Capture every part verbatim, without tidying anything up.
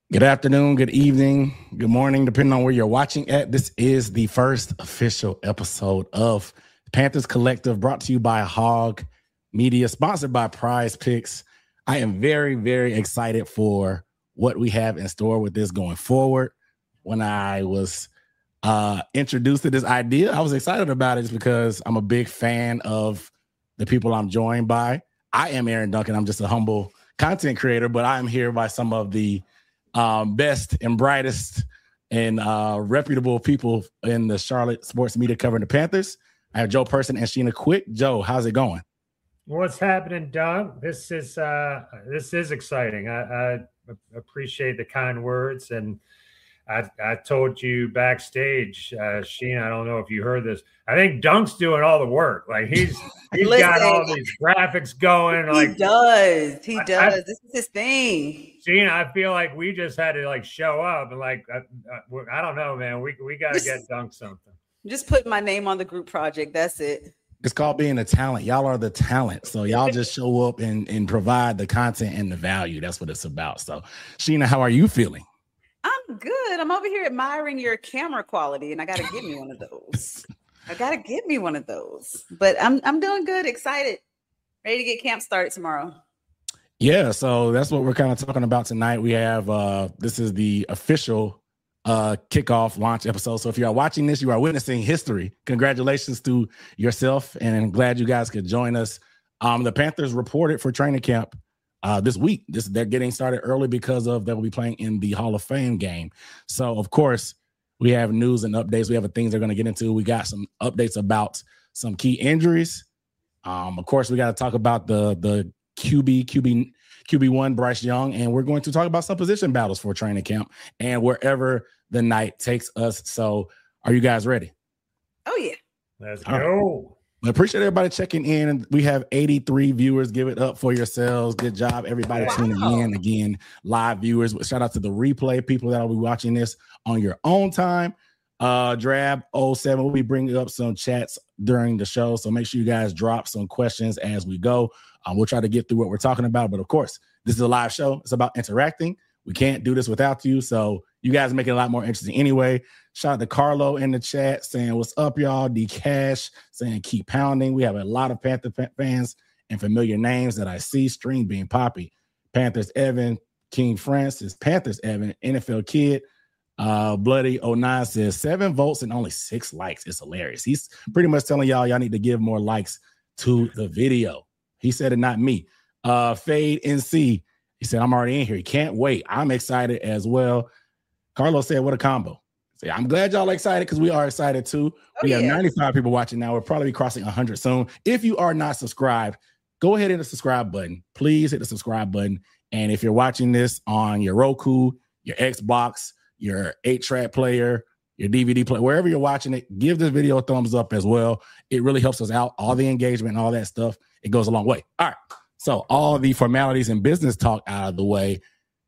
Good afternoon, good evening, good morning, depending on where you're watching at. This is the first official episode of Panthers Collective, brought to you by Hog Media, sponsored by Prize Picks. I am very, very excited for what we have in store with this going forward. When I was uh, introduced to this idea, I was excited about it just because I'm a big fan of the people I'm joined by. I am Aaron Duncan. I'm just a humble content creator, but I am here by some of the Um, best and brightest and uh, reputable people in the Charlotte sports media covering the Panthers. I have Joe Person and Sheena Quick. Joe, how's it going? What's happening, Doug? This is uh, this is exciting. I, I appreciate the kind words, and I, I told you backstage, uh, Sheena. I don't know if you heard this. I think Dunk's doing all the work. Like he's he's Listen, got all these graphics going. He like does. He I, does. I, this is his thing. Sheena, I feel like we just had to like show up and like I, I, I don't know, man. We we got to get Dunk something. Just put my name on the group project. That's it. It's called being a talent. Y'all are the talent. So y'all just show up and, and provide the content and the value. That's what it's about. So, Sheena, how are you feeling? I'm good. I'm over here admiring your camera quality, and I got to get me one of those. I got to get me one of those. But I'm I'm doing good, excited, ready to get camp started tomorrow. Yeah, so that's what we're kind of talking about tonight. We have uh, this is the official uh, kickoff launch episode. So if you are watching this, you are witnessing history. Congratulations to yourself, and I'm glad you guys could join us. Um, the Panthers reported for training camp uh, this week. This they're getting started early because of they will be playing in the Hall of Fame game. So of course we have news and updates. We have things they're going to get into. We got some updates about some key injuries. Um, of course, we got to talk about the the Q B, Q B, Q B one, Bryce Young, and we're going to talk about some position battles for training camp and wherever the night takes us. So, are you guys ready? Oh yeah, let's All go. Right. I appreciate everybody checking in. We have eighty-three viewers. Give it up for yourselves. Good job, everybody wow. tuning in. Again, live viewers. Shout out to the replay people that will be watching this on your own time. Uh, Drab oh seven will be bringing up some chats during the show, so make sure you guys drop some questions as we go. Um, we'll try to get through what we're talking about, but of course, this is a live show. It's about interacting. We can't do this without you, so you guys make it a lot more interesting anyway. Shout out to Carlo in the chat saying, "What's up, y'all?" D Cash saying, "Keep pounding." We have a lot of Panther fans and familiar names that I see. String being Poppy, Panthers Evan, King Francis, Panthers Evan, N F L Kid. Uh, Bloody oh nine says seven votes and only six likes. It's hilarious. He's pretty much telling y'all y'all need to give more likes to the video. He said it, not me. Uh, Fade N C. He said, "I'm already in here. He can't wait." I'm excited as well. Carlos said, "What a combo." So, I'm glad y'all are excited because we are excited too. Oh, we have yeah. ninety-five people watching now. We'll probably be crossing one hundred soon. If you are not subscribed, go ahead and hit the subscribe button. Please hit the subscribe button. And if you're watching this on your Roku, your Xbox, your eight-track player, your D V D player, wherever you're watching it, give this video a thumbs up as well. It really helps us out. All the engagement and all that stuff, it goes a long way. All right. So all the formalities and business talk out of the way,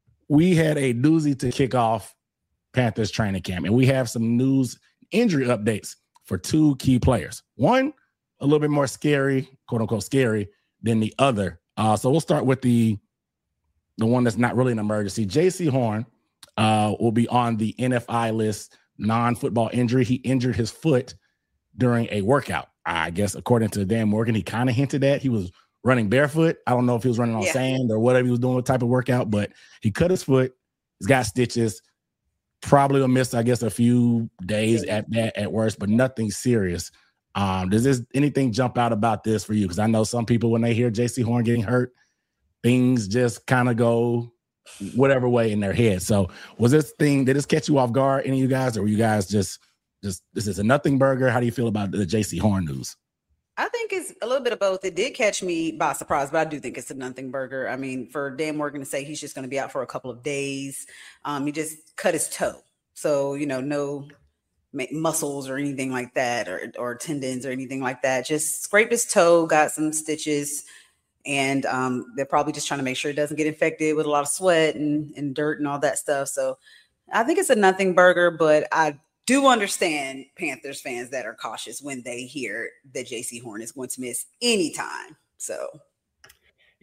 we had a doozy to kick off Panthers training camp, and we have some news injury updates for two key players. One, a little bit more scary, quote unquote scary, than the other. Uh, so we'll start with the, the one that's not really an emergency. J C Horn uh, will be on the N F I list, non-football injury. He injured his foot during a workout. I guess according to Dan Morgan, he kind of hinted at he was running barefoot. I don't know if he was running on yeah. sand or whatever he was doing, what type of workout, but he cut his foot. He's got stitches. Probably will miss, I guess, a few days at that at worst, but nothing serious. Um, does this anything jump out about this for you? Because I know some people, when they hear J C Horn getting hurt, things just kind of go whatever way in their head. So was this thing, did this catch you off guard, any of you guys, or were you guys just, just this is a nothing burger? How do you feel about the J C Horn news? I think it's a little bit of both. It did catch me by surprise, but I do think it's a nothing burger. I mean, for Dan Morgan to say he's just going to be out for a couple of days, um, he just cut his toe. So, you know, no muscles or anything like that, or, or tendons or anything like that. Just scraped his toe, got some stitches, and um, they're probably just trying to make sure it doesn't get infected with a lot of sweat and, and dirt and all that stuff. So I think it's a nothing burger, but I do understand Panthers fans that are cautious when they hear that J C Horn is going to miss any time. So,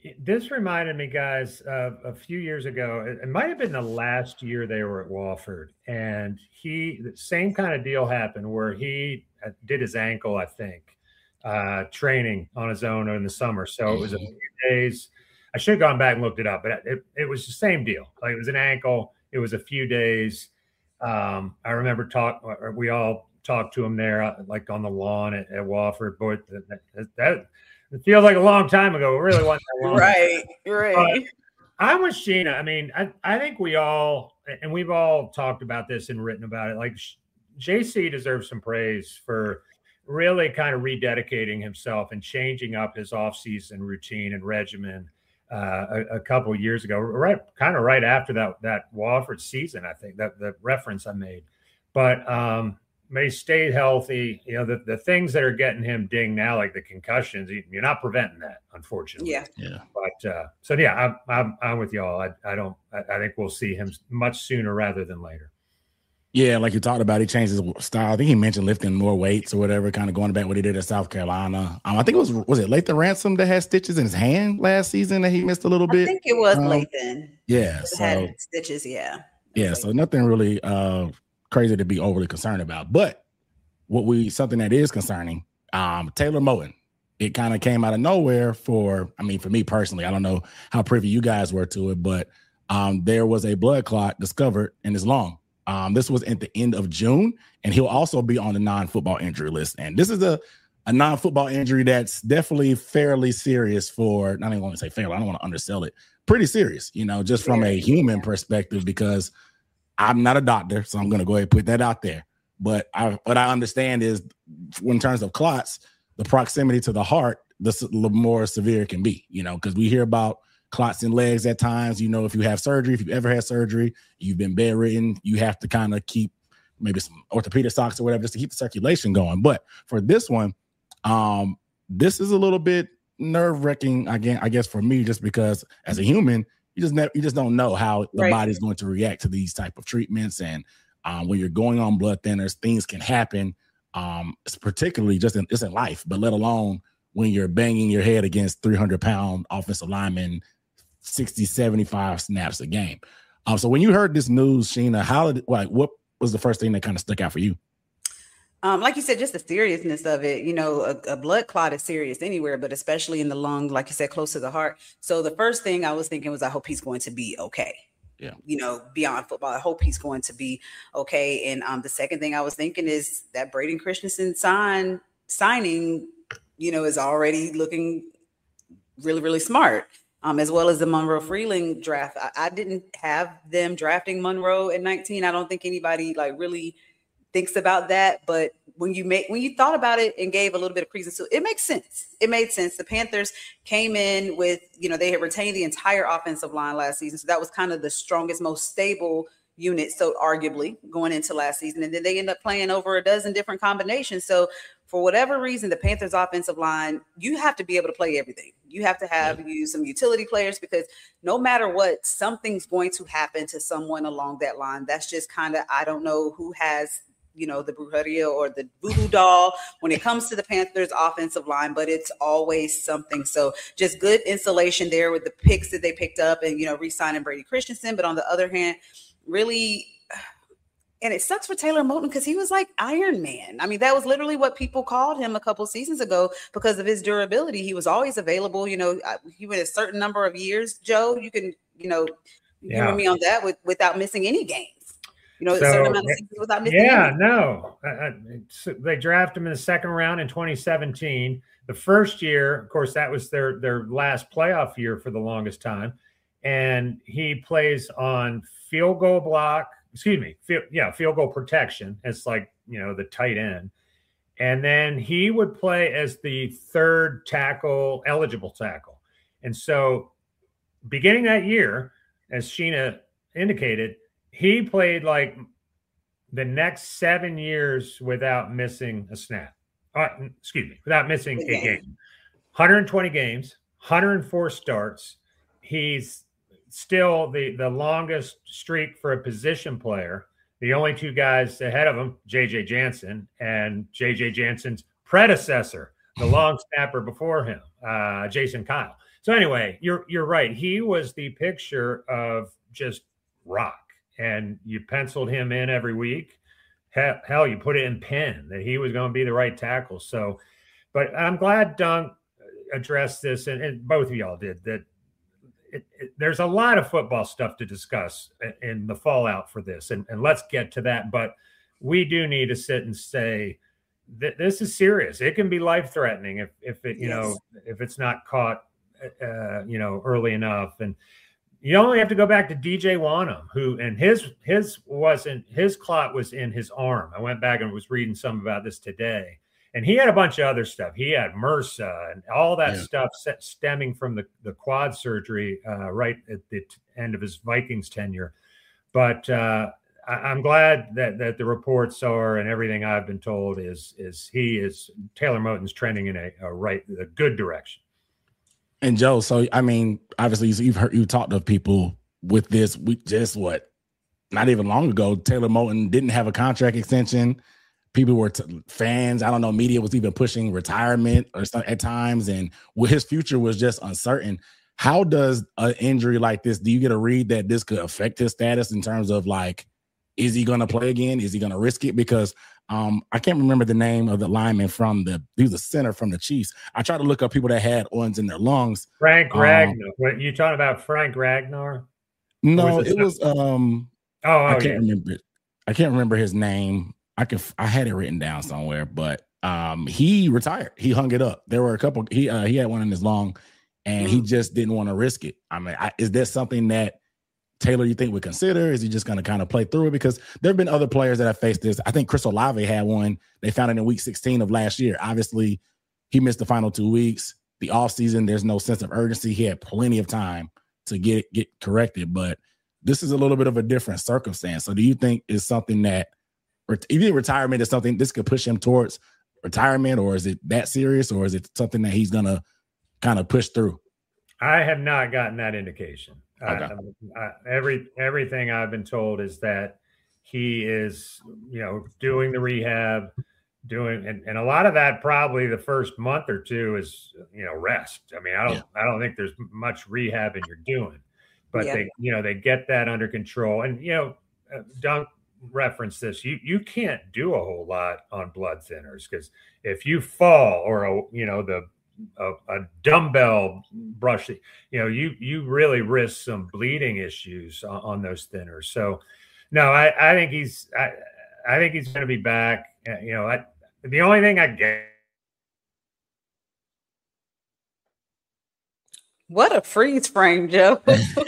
This reminded me, guys, uh, a few years ago. It, it might have been the last year they were at Wofford, and he the same kind of deal happened where he did his ankle, I think, uh, training on his own in the summer. So it was a few days. I should have gone back and looked it up, but it, it was the same deal. Like it was an ankle. It was a few days. Um, I remember talk. We all talked to him there, like on the lawn at, at Wofford. Boy, that, that it feels like a long time ago. It really wasn't that long. Right, right. But I'm with Sheena. I mean, I, I think we all, and we've all talked about this and written about it. Like J C deserves some praise for really kind of rededicating himself and changing up his offseason routine and regimen uh, a, a couple of years ago, right, kind of right after that that Wofford season. I think that the reference I made, but. um May stay healthy. You know, the, the things that are getting him dinged now, like the concussions, you're not preventing that, unfortunately. Yeah. Yeah. But uh, so, yeah, I'm, I'm, I'm with y'all. I, I don't, I, I think we'll see him much sooner rather than later. Yeah. Like you talked about, he changed his style. I think he mentioned lifting more weights or whatever, kind of going back what he did at South Carolina. Um, I think it was, was it Lathan Ransom that had stitches in his hand last season that he missed a little bit? I think it was um, Lathan. Yeah. It So, had stitches. Yeah. yeah. So nothing really, uh, crazy to be overly concerned about, but what we something that is concerning, um, Taylor Moton. It kind of came out of nowhere for, I mean, for me personally, I don't know how privy you guys were to it, but um, there was a blood clot discovered in his lung. Um, this was at the end of June, and he'll also be on the non-football injury list. And this is a a non-football injury that's definitely fairly serious for, not even want to say fairly, I don't want to undersell it, pretty serious, you know, just from a human perspective, because I'm not a doctor, so I'm going to go ahead and put that out there. But I, what I understand is, in terms of clots, the proximity to the heart, the more severe it can be, you know, because we hear about clots in legs at times. You know, if you have surgery, if you've ever had surgery, you've been bedridden, you have to kind of keep maybe some orthopedic socks or whatever just to keep the circulation going. But for this one, um, this is a little bit nerve-wracking, again, I guess, for me, just because as a human, you just never, you just don't know how the Right. body's going to react to these type of treatments. And um, when you're going on blood thinners, things can happen, um, particularly just in, just in life, but let alone when you're banging your head against three hundred pound offensive linemen, sixty, seventy-five snaps a game. Um, so when you heard this news, Sheena, how did, like, what was the first thing that kind of stuck out for you? Um, like you said, just the seriousness of it. You know, a, a blood clot is serious anywhere, but especially in the lung, like you said, close to the heart. So the first thing I was thinking was, I hope he's going to be okay. Yeah. You know, beyond football, I hope he's going to be okay. And um, the second thing I was thinking is that Braden Christensen sign signing, you know, is already looking really, really smart. Um, as well as the Monroe Freeling draft. I, I didn't have them drafting Monroe at nineteen. I don't think anybody like really thinks about that, but when you make when you thought about it and gave a little bit of credence to it, it makes sense. It made sense. The Panthers came in with, you know, they had retained the entire offensive line last season, so that was kind of the strongest, most stable unit, so arguably going into last season, and then they end up playing over a dozen different combinations. So for whatever reason, the Panthers offensive line, you have to be able to play everything. You have to have yeah. you some utility players, because no matter what, something's going to happen to someone along that line. That's just kind of, I don't know who has, you know, the brujeria or the voodoo doll when it comes to the Panthers offensive line, but it's always something. So just good insulation there with the picks that they picked up and, you know, re-signing Brady Christensen. But on the other hand, really, and it sucks for Taylor Moton because he was like Iron Man. I mean, that was literally what people called him a couple seasons ago because of his durability. He was always available. You know, he went a certain number of years, Joe. You can, you know, yeah. humor me on that with, without missing any games. You know, so, a certain amount of seasons without missing yeah, any. no. Uh, they drafted him in the second round in twenty seventeen. The first year, of course, that was their, their last playoff year for the longest time. And he plays on field goal block, excuse me, field, yeah, field goal protection. It's like, you know, the tight end. And then he would play as the third tackle, eligible tackle. And so beginning that year, as Sheena indicated, he played like the next seven years without missing a snap. Uh, excuse me, without missing a game. one hundred twenty games, one hundred four starts. He's still the, the longest streak for a position player. The only two guys ahead of him, J J Jansen and J J Jansen's predecessor, the long snapper before him, uh, Jason Kyle. So anyway, you're you're right. He was the picture of just rock, and you penciled him in every week. Hell, hell you put it in pen that he was going to be the right tackle. So, but I'm glad Dunk addressed this, and, and both of y'all did that. It, it, there's a lot of football stuff to discuss in the fallout for this, and, and let's get to that. But we do need to sit and say that this is serious. It can be life-threatening if if it you yes. know if it's not caught uh, you know early enough. And you only have to go back to D J Wanham, who and his his wasn't his clot was in his arm. I went back and was reading some about this today. And he had a bunch of other stuff. He had MRSA and all that yeah. stuff stemming from the, the quad surgery uh, right at the t- end of his Vikings tenure. But uh, I, I'm glad that that the reports are, and everything I've been told is is he is Taylor Moton's trending in a, a right a good direction. And Joe, so I mean, obviously you've heard you talked to people with this. We just what not even long ago, Taylor Moton didn't have a contract extension. People were t- fans. I don't know. Media was even pushing retirement or something at times, and his future was just uncertain. How does an injury like this? Do you get a read that this could affect his status in terms of like, is he going to play again? Is he going to risk it? Because um, I can't remember the name of the lineman from the. He was a center from the Chiefs. I tried to look up people that had ones in their lungs. Frank Ragnar. Um, what you talking about? Frank Ragnar? No, was it, it was. Um, oh, oh, I can't yeah. remember. I can't remember his name. I can I had it written down somewhere, but um, he retired. He hung it up. There were a couple. He uh, he had one in his lung, and he just didn't want to risk it. I mean, I, is that something that Taylor you think would consider? Is he just going to kind of play through it? Because there have been other players that have faced this. I think Chris Olave had one. They found it in week sixteen of last year. Obviously, he missed the final two weeks. The offseason, there's no sense of urgency. He had plenty of time to get get corrected, but this is a little bit of a different circumstance. So, do you think is something that even retirement is something this could push him towards retirement, or is it that serious, or is it something that he's gonna kind of push through? I have not gotten that indication. Okay. I, I, every everything I've been told is that he is, you know, doing the rehab, doing, and, and a lot of that probably the first month or two is, you know, rest. I mean, I don't, yeah. I don't think there's much rehabbing you're doing, but yeah. they, you know, they get that under control, and you know, uh, Dunk reference this, you you can't do a whole lot on blood thinners, because if you fall or a you know the a, a dumbbell brush, you know you you really risk some bleeding issues on, on those thinners. So no, I I think he's I I think he's going to be back. You know, I, the only thing I get. What a freeze frame, Joe.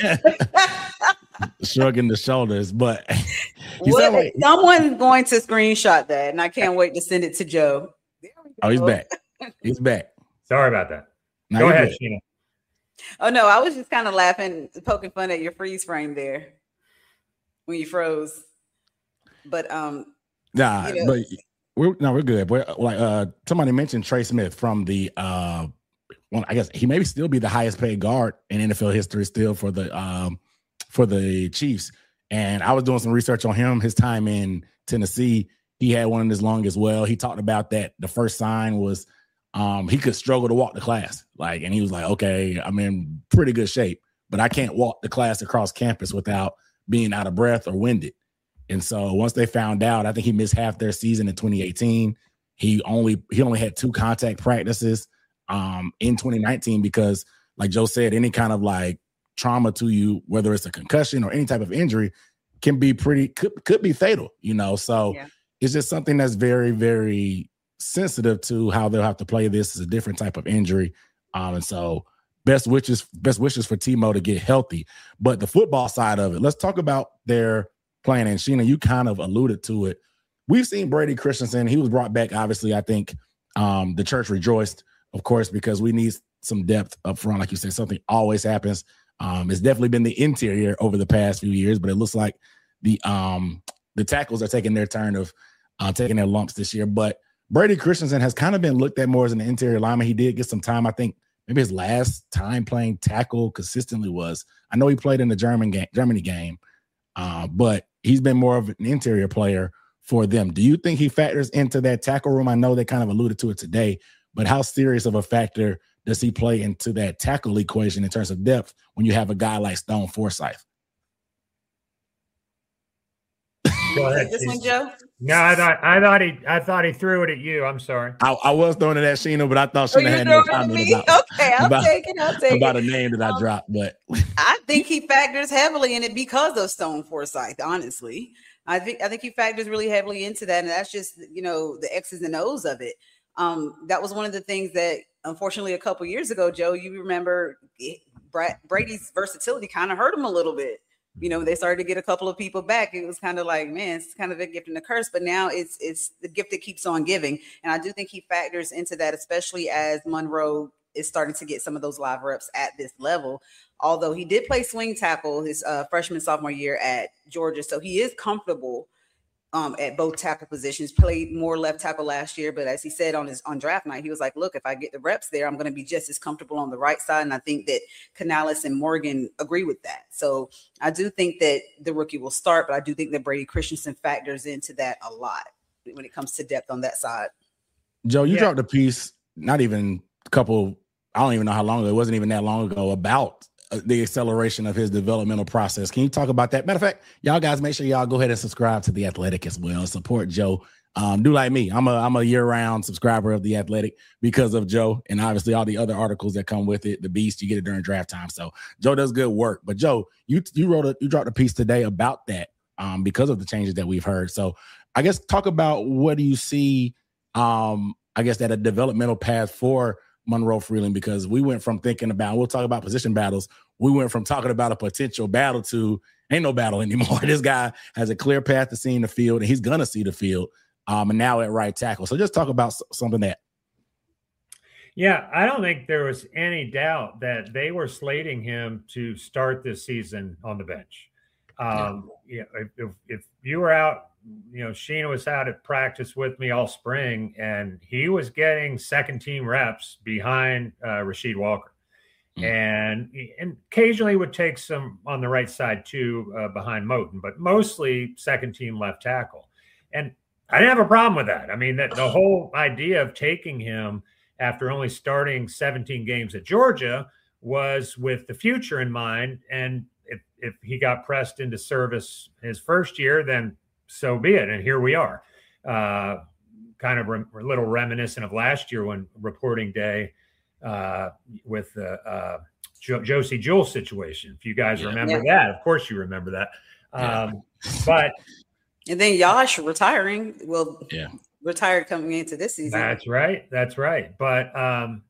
Shrugging the shoulders, but what, like, someone's going to screenshot that, and I can't wait to send it to Joe. Oh, he's back. He's back. Sorry about that. Now Go ahead, good. Sheena. Oh no, I was just kind of laughing, poking fun at your freeze frame there when you froze. But um, nah, you know. but we're no, we're good. We're like uh, somebody mentioned Trey Smith from the uh, well, I guess he maybe still be the highest paid guard in N F L history still for the um. for the Chiefs. And I was doing some research on him, his time in Tennessee. He had one in his lung as well. He talked about that. The first sign was um, he could struggle to walk to class. Like, and he was like, okay, I'm in pretty good shape, but I can't walk the class across campus without being out of breath or winded. And so once they found out, I think he missed half their season in twenty eighteen. He only, he only had two contact practices um, in twenty nineteen, because like Joe said, any kind of like trauma to you, whether it's a concussion or any type of injury, can be pretty could, could be fatal, you know. So yeah. It's just something that's very, very sensitive to how they'll have to play this. Is a different type of injury. Um, and so best wishes, best wishes for Timo to get healthy. But the football side of it, let's talk about their plan. And Sheena, you kind of alluded to it. We've seen Brady Christensen. He was brought back. Obviously, I think um, the church rejoiced, of course, because we need some depth up front. Like you said, something always happens. Um, it's definitely been the interior over the past few years, but it looks like the um, the tackles are taking their turn of uh, taking their lumps this year. But Brady Christensen has kind of been looked at more as an interior lineman. He did get some time. I think maybe his last time playing tackle consistently was, I know he played in the German game, Germany game, uh, but he's been more of an interior player for them. Do you think he factors into that tackle room? I know they kind of alluded to it today, but how serious of a factor does he play into that tackle equation in terms of depth when you have a guy like Stone Forsythe? Go ahead, this one, Joe. No, I thought I thought he I thought he threw it at you. I'm sorry. I, I was throwing it at Sheena, but I thought Sheena oh, had no comment about, okay, I'll about, take it. I'll take about it. a name that um, I dropped. But I think he factors heavily in it because of Stone Forsythe. Honestly, I think I think he factors really heavily into that, and that's just you know the X's and O's of it. Um, that was one of the things that, unfortunately, a couple years ago, Joe, you remember Brady's versatility kind of hurt him a little bit. You know, they started to get a couple of people back. It was kind of like, man, it's kind of a gift and a curse. But now it's it's the gift that keeps on giving. And I do think he factors into that, especially as Monroe is starting to get some of those live reps at this level. Although he did play swing tackle his uh, freshman, sophomore year at Georgia. So he is comfortable um, at both tackle positions, played more left tackle last year. But as he said on his on draft night, he was like, look, if I get the reps there, I'm going to be just as comfortable on the right side. And I think that Canales and Morgan agree with that. So I do think that the rookie will start, but I do think that Brady Christensen factors into that a lot when it comes to depth on that side. Joe, you yeah. dropped a piece, not even a couple, I don't even know how long ago, it wasn't even that long ago, about the acceleration of his developmental process. Can you talk about that? Matter of fact, y'all guys, make sure y'all go ahead and subscribe to The Athletic as well. Support Joe. Um, do like me. I'm a I'm a year-round subscriber of The Athletic because of Joe and obviously all the other articles that come with it. The Beast, you get it during draft time. So Joe does good work. But Joe, you you wrote a you dropped a piece today about that um, because of the changes that we've heard. So I guess talk about what do you see, um, I guess, that a developmental path for Monroe Freeland, because we went from thinking about, we'll talk about position battles. We went from talking about a potential battle to ain't no battle anymore. This guy has a clear path to seeing the field, and he's going to see the field. Um, and now at right tackle. So just talk about something that. Yeah, I don't think there was any doubt that they were slating him to start this season on the bench. Um, yeah. You know, if, if you were out, you know, Sheena was out at practice with me all spring, and he was getting second team reps behind uh, Rasheed Walker. Mm. And, and occasionally would take some on the right side too, uh, behind Moton, but mostly second team left tackle. And I didn't have a problem with that. I mean, that the whole idea of taking him after only starting seventeen games at Georgia was with the future in mind. And if, if he got pressed into service his first year, then so be it. And here we are, uh, kind of re- a little reminiscent of last year when reporting day uh, with the uh, jo- Josie Jewell situation. If you guys yeah. remember yeah. that, of course you remember that. Um, yeah. But and then Yash retiring. Well, yeah, retired coming into this season. That's right. That's right. But um,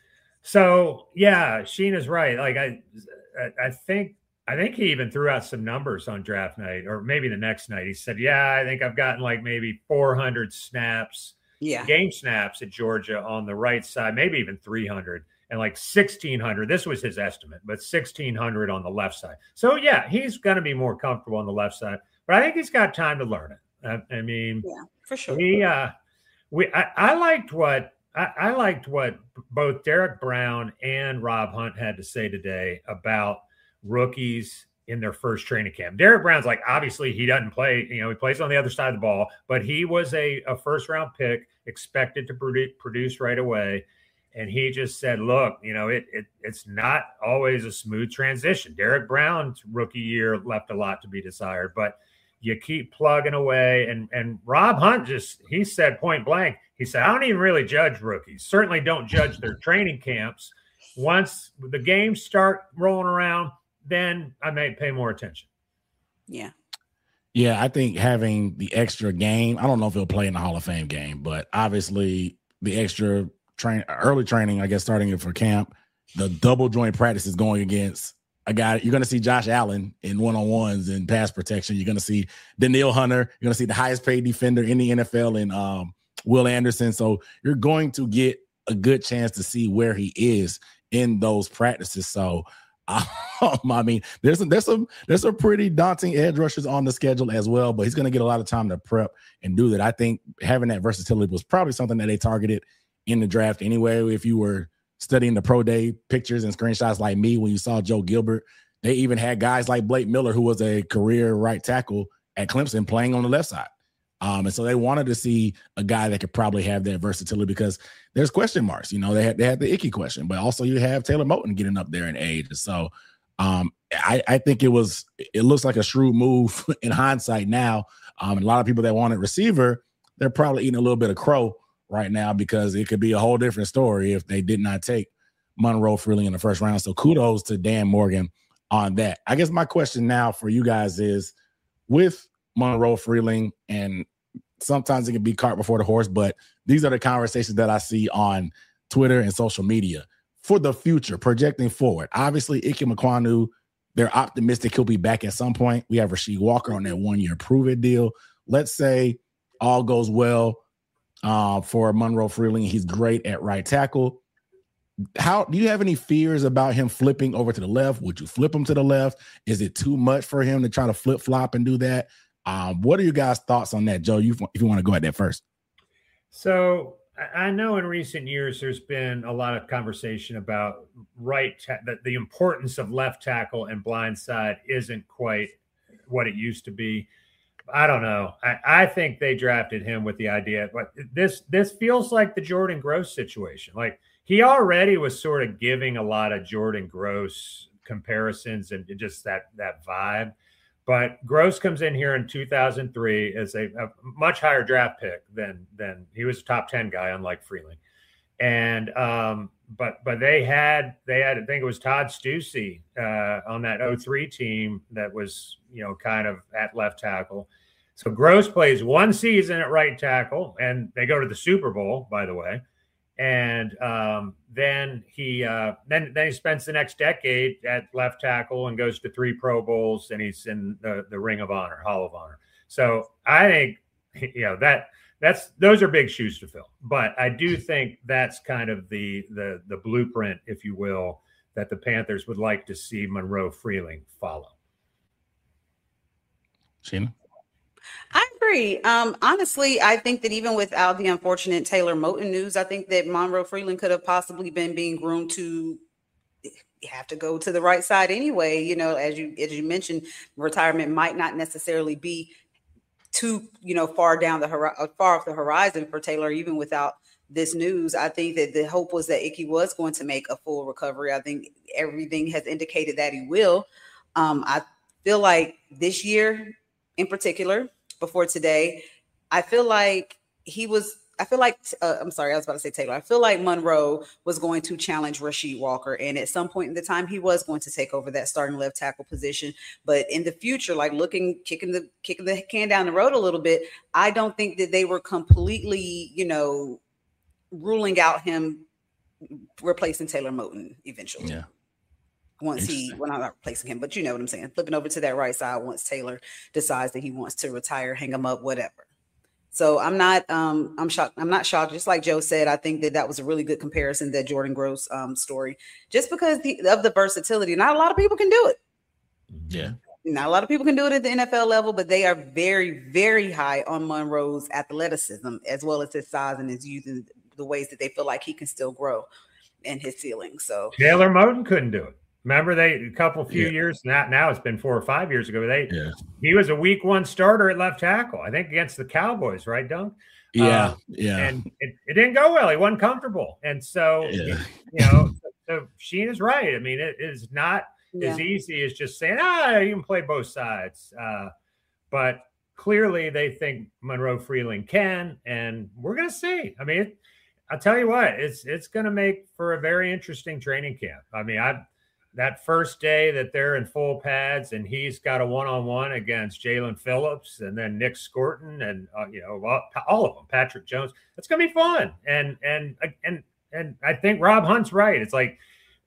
so yeah, Sheena's right. Like I, I think. I think he even threw out some numbers on draft night, or maybe the next night. He said, yeah, I think I've gotten like maybe four hundred snaps, yeah, game snaps at Georgia on the right side, maybe even three hundred, and like sixteen hundred. This was his estimate, but sixteen hundred on the left side. So, yeah, he's going to be more comfortable on the left side, but I think he's got time to learn it. I, I mean, yeah, for sure. We, uh, we, I, I liked what I, I liked what both Derek Brown and Rob Hunt had to say today about rookies in their first training camp. Derek Brown's like, obviously he doesn't play, you know, he plays on the other side of the ball, but he was a, a first round pick, expected to produ- produce right away. And he just said, look, you know, it, it it's not always a smooth transition. Derek Brown's rookie year left a lot to be desired, but you keep plugging away. And, and Rob Hunt just, he said point blank, he said, I don't even really judge rookies. Certainly don't judge their training camps. Once the games start rolling around, then I may pay more attention. Yeah. Yeah, I think having the extra game, I don't know if he'll play in the Hall of Fame game, but obviously the extra train, early training, I guess, starting it for camp, the double joint practices going against a guy. You're going to see Josh Allen in one-on-ones and pass protection. You're going to see Danielle Hunter. You're going to see the highest paid defender in the N F L in um, Will Anderson. So you're going to get a good chance to see where he is in those practices. So, Um, I mean, there's some, there's some there's some pretty daunting edge rushers on the schedule as well, but he's going to get a lot of time to prep and do that. I think having that versatility was probably something that they targeted in the draft anyway. If you were studying the pro day pictures and screenshots like me, when you saw Joe Gilbert, they even had guys like Blake Miller, who was a career right tackle at Clemson, playing on the left side. Um, and so they wanted to see a guy that could probably have that versatility because there's question marks. You know, they had they had the Ickey question, but also you have Taylor Moton getting up there in age. So um, I, I think it was it looks like a shrewd move in hindsight now. Um, and a lot of people that wanted receiver, they're probably eating a little bit of crow right now because it could be a whole different story if they did not take Monroe Freeling in the first round. So kudos to Dan Morgan on that. I guess my question now for you guys is with Monroe Freeling, and sometimes it can be cart before the horse, but these are the conversations that I see on Twitter and social media for the future, projecting forward. Obviously, Ike Mekwonu, they're optimistic he'll be back at some point. We have Rasheed Walker on that one-year prove-it deal. Let's say all goes well uh, for Monroe Freeling. He's great at right tackle. How do you have any fears about him flipping over to the left? Would you flip him to the left? Is it too much for him to try to flip flop and do that? Um, what are you guys' thoughts on that, Joe? You, if you want to go at that first. So I know in recent years there's been a lot of conversation about right ta- that the importance of left tackle and blind side isn't quite what it used to be. I don't know. I, I think they drafted him with the idea, but this this feels like the Jordan Gross situation. Like he already was sort of giving a lot of Jordan Gross comparisons and just that that vibe. But Gross comes in here in two thousand three as a, a much higher draft pick than than he was a top ten guy, unlike Freeling. And um, but but they had they had I think it was Todd Stussy uh, on that oh three team that was, you know, kind of at left tackle. So Gross plays one season at right tackle, and they go to the Super Bowl, by the way. And um, then he uh, then then he spends the next decade at left tackle and goes to three Pro Bowls, and he's in the, the Ring of Honor, Hall of Honor. So I think, you know, that that's those are big shoes to fill. But I do think that's kind of the the the blueprint, if you will, that the Panthers would like to see Monroe Freeling follow. Sheena? I agree. Um, honestly, I think that even without the unfortunate Taylor Moton news, I think that Monroe Freeling could have possibly been being groomed to have to go to the right side anyway. You know, as you as you mentioned, retirement might not necessarily be too, you know, far down the hor- far off the horizon for Taylor, even without this news. I think that the hope was that Ickey was going to make a full recovery. I think everything has indicated that he will. Um, I feel like this year in particular, before today, I feel like he was, I feel like, uh, I'm sorry, I was about to say Taylor. I feel like Monroe was going to challenge Rasheed Walker. And at some point in the time, he was going to take over that starting left tackle position. But in the future, like looking, kicking the, kicking the can down the road a little bit, I don't think that they were completely, you know, ruling out him replacing Taylor Moton eventually. Yeah. Once he, well, I'm not replacing him, but you know what I'm saying, flipping over to that right side once Taylor decides that he wants to retire, hang him up, whatever. So I'm not, um, I'm shocked. I'm not shocked. Just like Joe said, I think that that was a really good comparison, that Jordan Gross um, story, just because the, of the versatility. Not a lot of people can do it. Yeah. Not a lot of people can do it at the N F L level, but they are very, very high on Monroe's athleticism, as well as his size and his youth and the ways that they feel like he can still grow in his ceiling. So Taylor Moton couldn't do it. Remember, they a couple few yeah. years now. Now it's been four or five years ago. They yeah. he was a week one starter at left tackle, I think, against the Cowboys, right, Dunk? Yeah, um, yeah. And it, it didn't go well. He wasn't comfortable, and so yeah. you know, so Sheena's right. I mean, it is not yeah. as easy as just saying, ah, you can play both sides. Uh, but clearly, they think Monroe Freeling can, and we're gonna see. I mean, it, I'll tell you what, it's it's gonna make for a very interesting training camp. I mean, I. That first day that they're in full pads and he's got a one-on-one against Jalen Phillips and then Nick Scorton and, uh, you know, all, all of them, Patrick Jones, it's going to be fun. And, and, and, and I think Rob Hunt's right. It's like,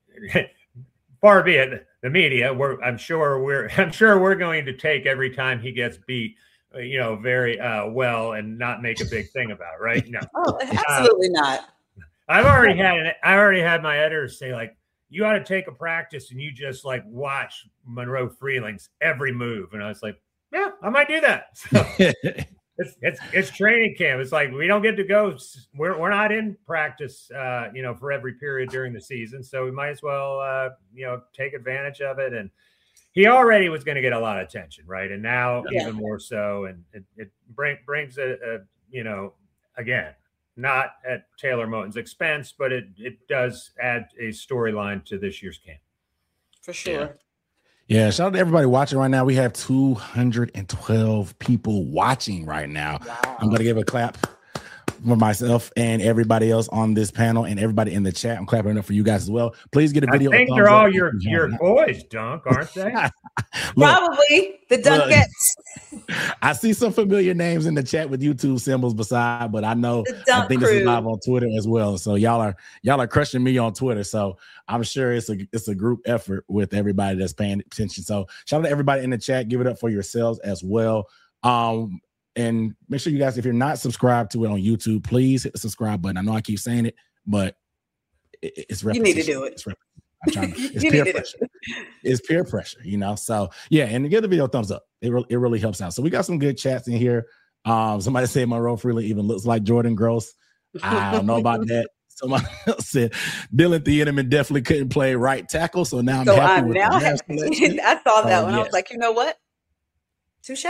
far be it the media, we're, I'm sure we're, I'm sure we're going to take every time he gets beat, you know, very uh, well and not make a big thing about it, right? No, oh, absolutely uh, not. I've already had, an, I already had my editors say, like, you ought to take a practice and you just like watch Monroe Freeling's every move. And I was like, yeah, I might do that. So it's, it's, it's training camp. It's like, we don't get to go. We're, we're not in practice, uh, you know, for every period during the season. So we might as well, uh, you know, take advantage of it. And he already was going to get a lot of attention. Right. And now yeah. even more so. And it, it bring, brings a, a, you know, again, not at Taylor Moton's expense, but it it does add a storyline to this year's camp. For sure. Yeah. Yeah, shout out to everybody watching right now. We have two hundred twelve people watching right now. Wow. I'm going to give a clap for myself and everybody else on this panel and everybody in the chat. I'm clapping up for you guys as well. Please get a video. I think they're all your, your boys, Dunk, aren't they? Look, probably the Dunkettes. I see some familiar names in the chat with YouTube symbols beside, but I know I think crew. This is live on Twitter as well. So y'all are y'all are crushing me on Twitter. So I'm sure it's a it's a group effort with everybody that's paying attention. So shout out to everybody in the chat. Give it up for yourselves as well. Um, and make sure you guys, if you're not subscribed to it on YouTube, please hit the subscribe button. I know I keep saying it, but it, it's repetition. You need to do it. It's, I'm trying to, it's peer pressure. It's peer pressure, you know. So yeah, and give the video a thumbs up. It really, it really helps out. So we got some good chats in here. Um, somebody said Monroe Freely even looks like Jordan Gross. I don't know about that. Somebody else said Dylan Thiedemann definitely couldn't play right tackle. So now I'm so happy I'm with now that. happy. I saw that oh, one. yes. I was like, you know what? Touche.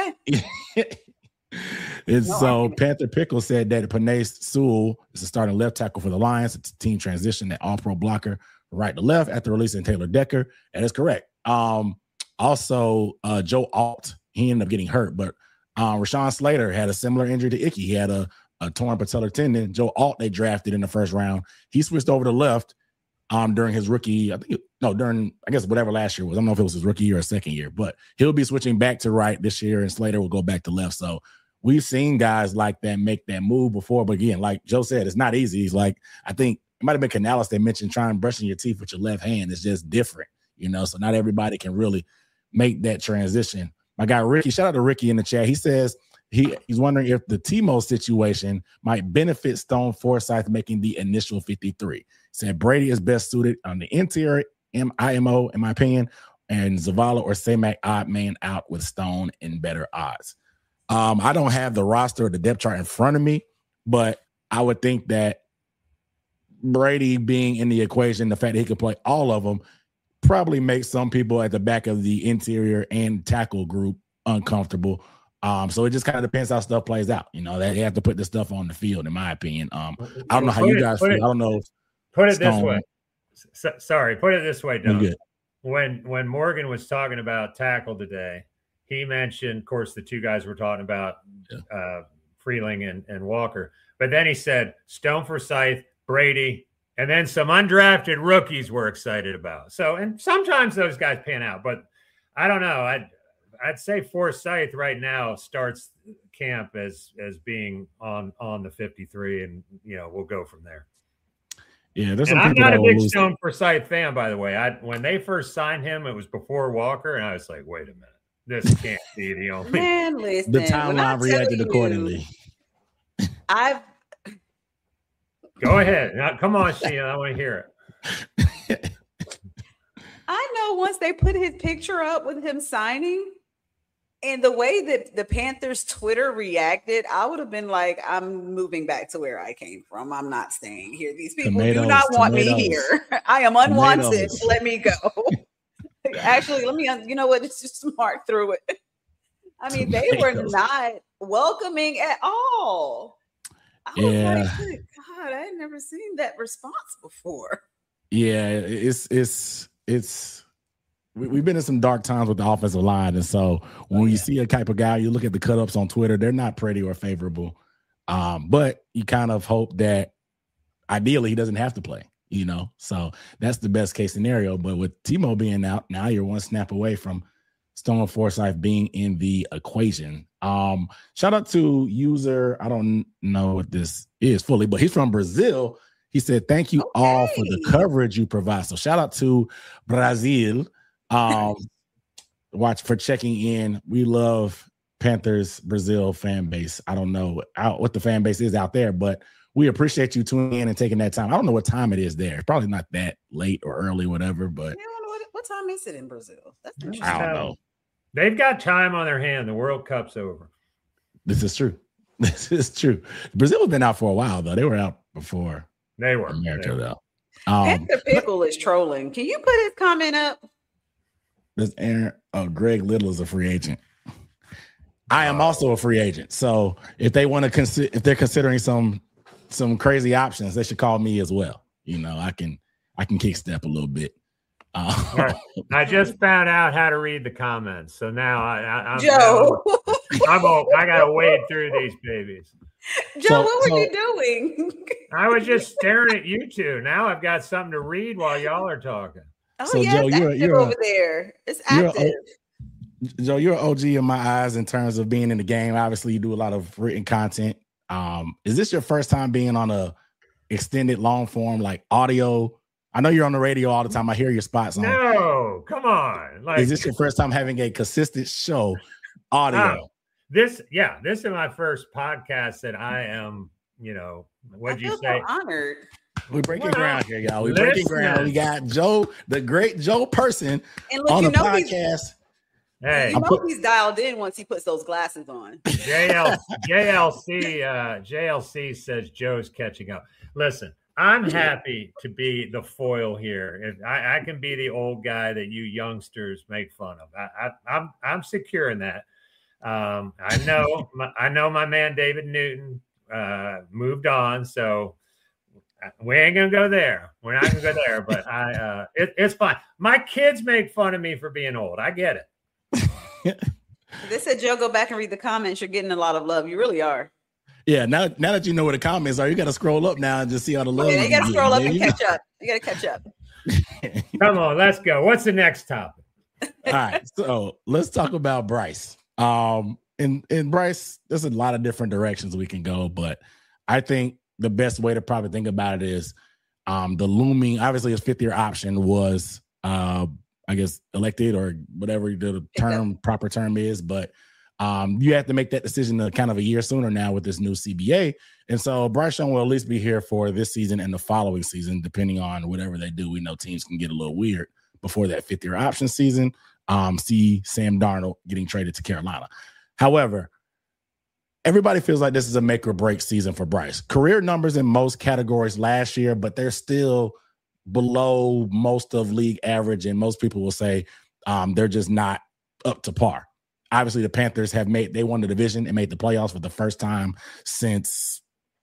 And no, so Panther Pickle said that Panay Sewell is a starting left tackle for the Lions. It's a team transition, that all-pro blocker right to left after releasing Taylor Decker. That is correct. Um, also, uh, Joe Alt, he ended up getting hurt, but uh, Rashawn Slater had a similar injury to Icky. He had a, a torn patellar tendon. Joe Alt, they drafted in the first round. He switched over to left um, during his rookie, I think, no, during, I guess, whatever last year was. I don't know if it was his rookie year or second year, but he'll be switching back to right this year, and Slater will go back to left. So we've seen guys like that make that move before. But again, like Joe said, it's not easy. He's like, I think it might have been Canales that mentioned trying brushing your teeth with your left hand. It's just different, you know, so not everybody can really make that transition. My guy Ricky, shout out to Ricky in the chat. He says he he's wondering if the Timo situation might benefit Stone Forsythe making the initial fifty-three. He said Brady is best suited on the interior, I M O, in my opinion, and Zavala or Samac odd man out with Stone in better odds. Um, I don't have the roster or the depth chart in front of me, but I would think that Brady being in the equation, the fact that he can play all of them, probably makes some people at the back of the interior and tackle group uncomfortable. Um, so it just kind of depends how stuff plays out. You know, they have to put this stuff on the field, in my opinion. Um, I don't know how you guys feel. I don't know. Put it this way. So, sorry, put it this way, Doug. When when Morgan was talking about tackle today, he mentioned, of course, the two guys we're talking about, yeah. uh, Freeling and, and Walker. But then he said Stone Forsythe, Brady, and then some undrafted rookies we're excited about. So, and sometimes those guys pan out, but I don't know. I'd I'd say Forsythe right now starts camp as as being on on the fifty-three, and you know we'll go from there. Yeah, there's and some I'm not a big Stone it. Forsythe fan, by the way. I when they first signed him, it was before Walker, and I was like, wait a minute. This can't be the only. Man, listen, the timeline reacted you, accordingly. I've go ahead. Now, come on, Sheena. I want to hear it. I know once they put his picture up with him signing, and the way that the Panthers Twitter reacted, I would have been like, I'm moving back to where I came from. I'm not staying here. These people tomatoes, do not want tomatoes. me here. I am unwanted. Tomatoes. Let me go. Actually, let me, you know what? It's just smart through it. I mean, they were not welcoming at all. I was yeah. like, God, I had never seen that response before. Yeah, it's, it's, it's, we, we've been in some dark times with the offensive line. And so when oh, yeah. you see a type of guy, you look at the cut-ups on Twitter, they're not pretty or favorable. Um, but you kind of hope that ideally he doesn't have to play. You know, so that's the best case scenario. But with Timo being out, now you're one snap away from Stone Forsythe being in the equation. Um, shout out to user, I don't know what this is fully, but he's from Brazil. He said, thank you okay. all for the coverage you provide. So shout out to Brazil. Um, watch for checking in. We love Panthers Brazil fan base. I don't know out what the fan base is out there, but we appreciate you tuning in and taking that time. I don't know what time it is there. It's probably not that late or early, whatever, but I don't know what, what time is it in Brazil? That's interesting. I don't know. They've got time on their hand. The World Cup's over. This is true. This is true. Brazil has been out for a while, though. They were out before they were America, they were. though. Um, Hector Pickle is trolling. Can you put his comment up? This Aaron, oh, Greg Little is a free agent. I am also a free agent. So if they want to consider, if they're considering some some crazy options, they should call me as well. You know, I can I can kick step a little bit. Uh, right. I just found out how to read the comments, so now I, I I'm Joe. now, I'm all, I gotta wade through these babies. Joe, So- what were so- you doing? I was just staring at you two. Now I've got something to read while y'all are talking. Oh So, yeah, Joe, it's you're- active you're a- over there. It's you're a- active. Joe, you're an O G in my eyes in terms of being in the game. Obviously, you do a lot of written content. Um, is this your first time being on a extended long form like audio? I know you're on the radio all the time. I hear your spots on. No, come on. Like Is this your first time having a consistent show audio? Oh, this, yeah, this is my first podcast that I am, you know, what'd I you feel say? so honored. We're breaking Well, ground here, y'all. We're breaking listen. ground. We got Joe, the great Joe Person, And look, on you the know he's podcast. Hey, you know he's dialed in once he puts those glasses on. J L, J L C, uh, J L C says Joe's catching up. Listen, I'm happy to be the foil here. If I, I can be the old guy that you youngsters make fun of. I, I, I'm I'm secure in that. Um, I know my, I know my man David Newton uh, moved on, so we ain't gonna go there. We're not gonna go there. But I, uh, it, it's fine. My kids make fun of me for being old. I get it. They said, Joe, go back and read the comments. You're getting a lot of love. You really are. Yeah, now now that you know where the comments are, you got to scroll up now and just see all the love. Yeah, you got to get, scroll up man. and You catch up. You got to catch up. Come on, let's go. What's the next topic? All right, so let's talk about Bryce. Um, and and Bryce, there's a lot of different directions we can go, but I think the best way to probably think about it is um, the looming. Obviously, his fifth year option was, uh, I guess, elected or whatever the term proper term is, but um, you have to make that decision a kind of a year sooner now with this new C B A. And so Bryce Young will at least be here for this season and the following season, depending on whatever they do. We know teams can get a little weird before that fifth year option season. Um, see Sam Darnold getting traded to Carolina. However, everybody feels like this is a make or break season for Bryce. Career numbers in most categories last year, but they're still below most of league average. And most people will say um, they're just not up to par. Obviously, the Panthers have made, they won the division and made the playoffs for the first time since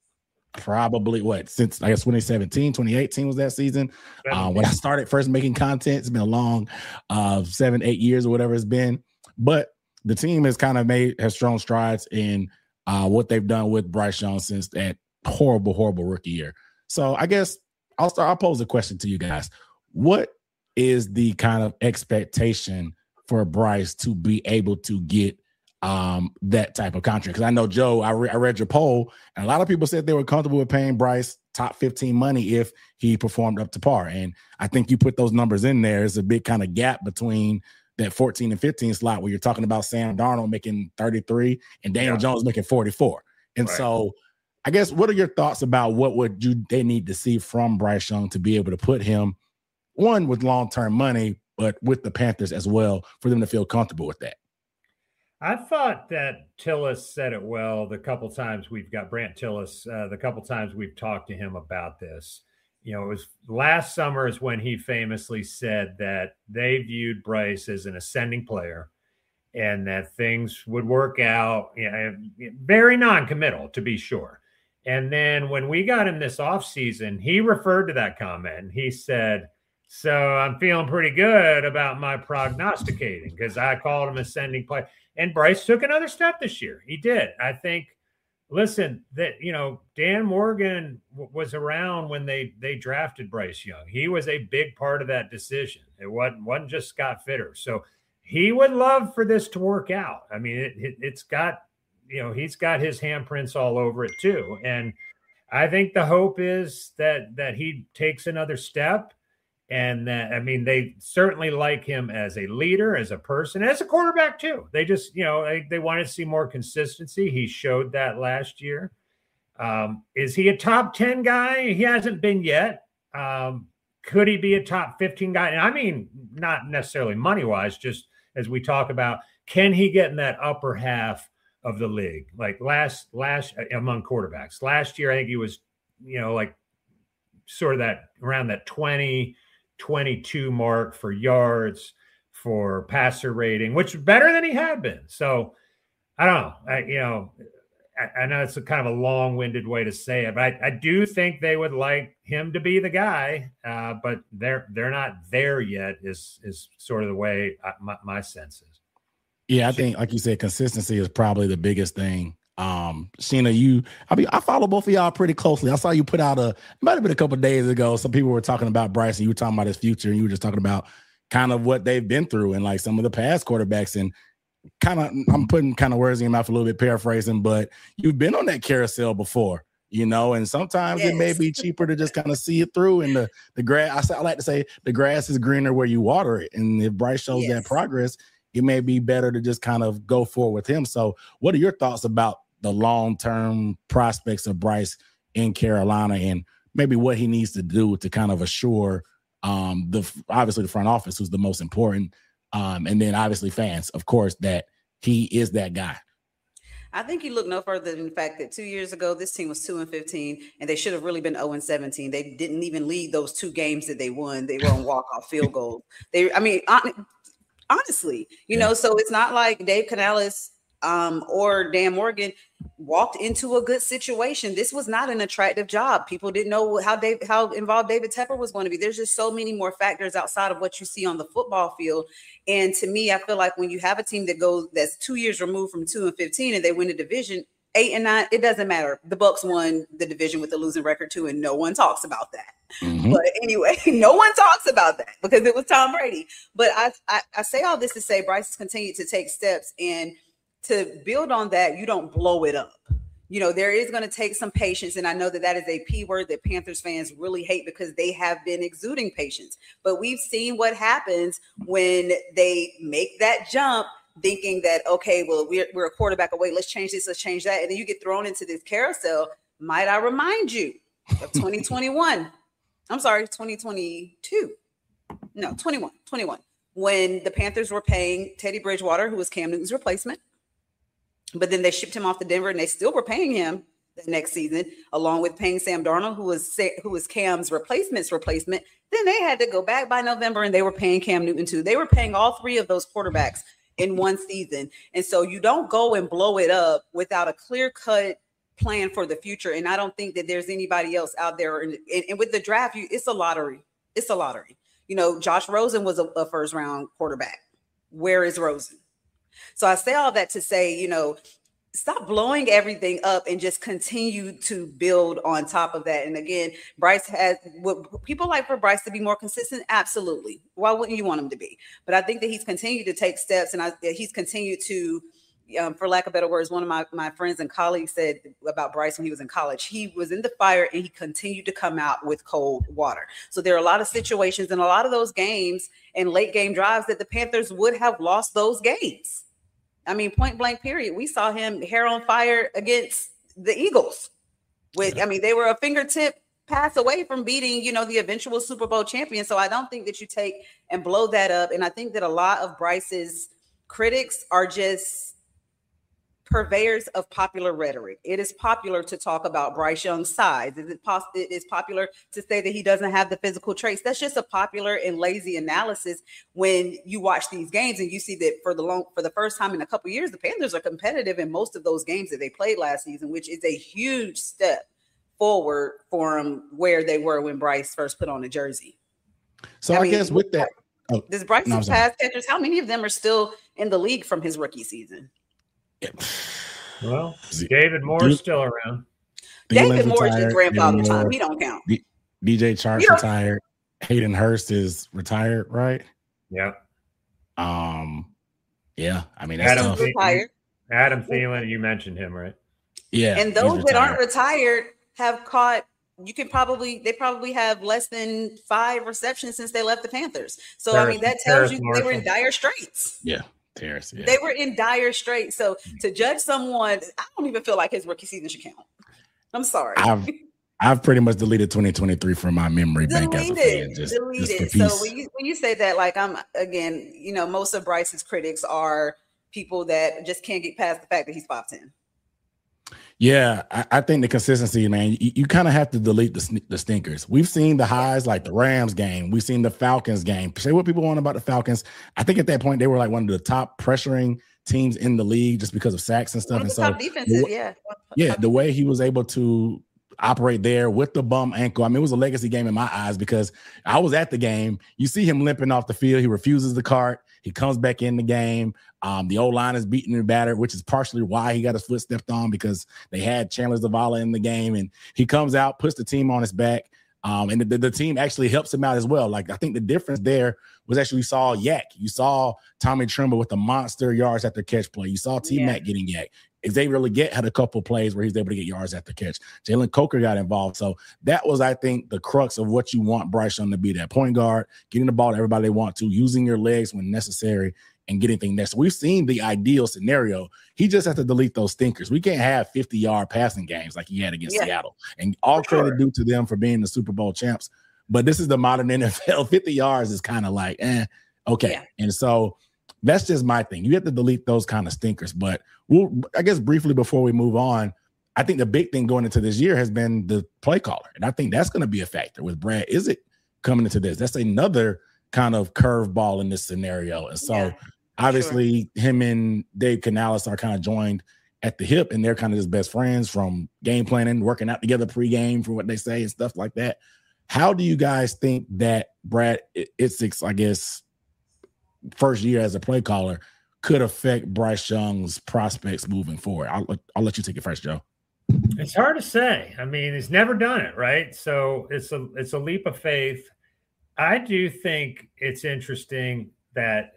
probably what, since I guess twenty seventeen, twenty eighteen was that season. Uh, when I started first making content, it's been a long uh, seven, eight years or whatever it's been. But the team has kind of made, has shown strides in uh, what they've done with Bryce Young since that horrible, horrible rookie year. So I guess I'll start, I'll pose a question to you guys. What is the kind of expectation for Bryce to be able to get um, that type of contract? Because I know, Joe, I, re- I read your poll, and a lot of people said they were comfortable with paying Bryce top fifteen money if he performed up to par. And I think you put those numbers in there. There's a big kind of gap between that fourteen and fifteen slot where you're talking about Sam Darnold making thirty-three and Daniel yeah. Jones making forty-four. And right. so I guess what are your thoughts about what would you they need to see from Bryce Young to be able to put him, one, with long-term money, but with the Panthers as well, for them to feel comfortable with that? I thought that Tillis said it well the couple times we've got Brant Tillis, uh, the couple times we've talked to him about this. You know, it was last summer is when he famously said that they viewed Bryce as an ascending player and that things would work out. You know, very non-committal, to be sure. And then when we got him this offseason, he referred to that comment. He said, so I'm feeling pretty good about my prognosticating because I called him ascending player. And Bryce took another step this year. He did. I think, listen, that, you know, Dan Morgan w- was around when they they drafted Bryce Young. He was a big part of that decision. It wasn't, wasn't just Scott Fitter. So he would love for this to work out. I mean, it, it, it's got, you know, he's got his handprints all over it too. And I think the hope is that that he takes another step. And that, I mean, they certainly like him as a leader, as a person, as a quarterback too. They just, you know, they, they wanted to see more consistency. He showed that last year. Um, is he a top ten guy? He hasn't been yet. Um, could he be a top fifteen guy? And I mean, not necessarily money-wise, just as we talk about, can he get in that upper half of the league? Like last, last among quarterbacks. Last year, I think he was, you know, like sort of that around that twenty, twenty-two mark for yards, for passer rating, which is better than he had been. So I don't know. I, you know, I, I know it's a kind of a long-winded way to say it, but I, I do think they would like him to be the guy, uh, but they're they're not there yet. Is is sort of the way I, my, my sense is. Yeah, I think, like you said, consistency is probably the biggest thing. Um, Sheena, you, I mean, I follow both of y'all pretty closely. I saw you put out a, it might have been a couple of days ago. Some people were talking about Bryce, and you were talking about his future, and you were just talking about kind of what they've been through and like some of the past quarterbacks. And kind of, I'm putting kind of words in your mouth a little bit, paraphrasing, but you've been on that carousel before, you know, and sometimes yes. it may be cheaper to just kind of see it through. And the the grass, I, I like to say, the grass is greener where you water it. And if Bryce shows yes. that progress, it may be better to just kind of go forward with him. So, what are your thoughts about the long-term prospects of Bryce in Carolina, and maybe what he needs to do to kind of assure um, the obviously the front office, who's the most important, um, and then obviously fans, of course, that he is that guy? I think you look no further than the fact that two years ago, this team was two and fifteen, and they should have really been zero and seventeen. They didn't even lead those two games that they won. They were on walk-off field goals. They, I mean, honestly, you yeah. know, so it's not like Dave Canales um, or Dan Morgan walked into a good situation. This was not an attractive job. People didn't know how Dave, how involved David Tepper was going to be. There's just so many more factors outside of what you see on the football field. And to me, I feel like when you have a team that goes, that's two years removed from two and fifteen, and they win the division eight and nine, it doesn't matter. The Bucs won the division with a losing record too, and no one talks about that. Mm-hmm. But anyway, no one talks about that because it was Tom Brady. But I, I, I say all this to say Bryce has continued to take steps, and to build on that, you don't blow it up. You know, there is going to take some patience. And I know that that is a P word that Panthers fans really hate because they have been exuding patience. But we've seen what happens when they make that jump thinking that, okay, well, we're, we're a quarterback away. Let's change this. Let's change that. And then you get thrown into this carousel. Might I remind you of twenty twenty-one? I'm sorry, twenty twenty-two. No, twenty-one, twenty-one. When the Panthers were paying Teddy Bridgewater, who was Cam Newton's replacement. But then they shipped him off to Denver, and they still were paying him the next season, along with paying Sam Darnold, who was who was Cam's replacement's replacement. Then they had to go back by November, and they were paying Cam Newton too. They were paying all three of those quarterbacks in one season. And so you don't go and blow it up without a clear-cut plan for the future. And I don't think that there's anybody else out there. And, and with the draft, you, it's a lottery. It's a lottery. You know, Josh Rosen was a, a first-round quarterback. Where is Rosen? So I say all that to say, you know, stop blowing everything up and just continue to build on top of that. And again, Bryce has what people like for Bryce to be more consistent. Absolutely. Why wouldn't you want him to be? But I think that he's continued to take steps, and I, he's continued to, um, for lack of better words, one of my, my friends and colleagues said about Bryce when he was in college, he was in the fire and he continued to come out with cold water. So there are a lot of situations and a lot of those games and late game drives that the Panthers would have lost those games. I mean, point blank period. We saw him hair on fire against the Eagles. With, I mean, they were a fingertip pass away from beating, you know, the eventual Super Bowl champion. So I don't think that you take and blow that up. And I think that a lot of Bryce's critics are just purveyors of popular rhetoric. It is popular to talk about Bryce Young's size. Is it, pos- it is popular to say that he doesn't have the physical traits. That's just a popular and lazy analysis when you watch these games and you see that for the long, for the first time in a couple of years, the Panthers are competitive in most of those games that they played last season, which is a huge step forward for them where they were when Bryce first put on a jersey. So I, I mean, guess with that, oh, does Bryce's no, pass catchers, how many of them are still in the league from his rookie season? Well, David Moore's still around. David Moore's just grandfather time. He don't count. D- DJ Chark's retired. Hayden Hurst is retired, right? Yeah. Um. Yeah. I mean, that's Adam tough. retired. Adam Thielen, you mentioned him, right? Yeah. And those that aren't retired have caught. You can probably they probably have less than five receptions since they left the Panthers. So Terrace, I mean, that tells Terrace you Marshall. They were in dire straits. Yeah. Terrace, yeah. They were in dire straits. So to judge someone, I don't even feel like his rookie season should count. I'm sorry. I've I've pretty much deleted twenty twenty-three from my memory delete bank as a it, fan. Just, delete just it. So when you when you say that, like I'm again, you know, most of Bryce's critics are people that just can't get past the fact that he's five ten. Yeah, I, I think the consistency, man, you, you kind of have to delete the, the stinkers. We've seen the highs like the Rams game. We've seen the Falcons game. Say what people want about the Falcons. I think at that point, they were like one of the top pressuring teams in the league just because of sacks and stuff. And so, defenses, yeah, yeah, the way he was able to operate there with the bum ankle. I mean, it was a legacy game in my eyes because I was at the game. You see him limping off the field. He refuses the cart. He comes back in the game. Um, the O-line is beating and battered, which is partially why he got his foot stepped on because they had Chandler Zavala in the game. And he comes out, puts the team on his back. Um, and the, the team actually helps him out as well. Like, I think the difference there was actually we saw Yak. You saw Tommy Tremble with the monster yards after catch play. You saw T-Mac yeah. getting Yak. Xavier Legette had a couple plays where he's able to get yards after catch. Jalen Coker got involved. So that was, I think, the crux of what you want Bryce Young to be, that point guard, getting the ball to everybody they want to, using your legs when necessary, and getting things next. So we've seen the ideal scenario. He just has to delete those stinkers. We can't have fifty-yard passing games like he had against yeah. Seattle. And all for credit sure. due to them for being the Super Bowl champs. But this is the modern N F L. fifty yards is kind of like, eh, okay. Yeah. And so that's just my thing. You have to delete those kind of stinkers. But we'll, I guess briefly before we move on, I think the big thing going into this year has been the play caller. And I think that's going to be a factor with Brad Idzik coming into this. That's another kind of curveball in this scenario. And so yeah, obviously sure. him and Dave Canales are kind of joined at the hip, and they're kind of his best friends from game planning, working out together pregame from what they say and stuff like that. How do you guys think that Brad Idzik's, I guess, first year as a play caller could affect Bryce Young's prospects moving forward? I'll, I'll let you take it first, Joe. It's hard to say. I mean, he's never done it, right? So it's a it's a leap of faith. I do think it's interesting that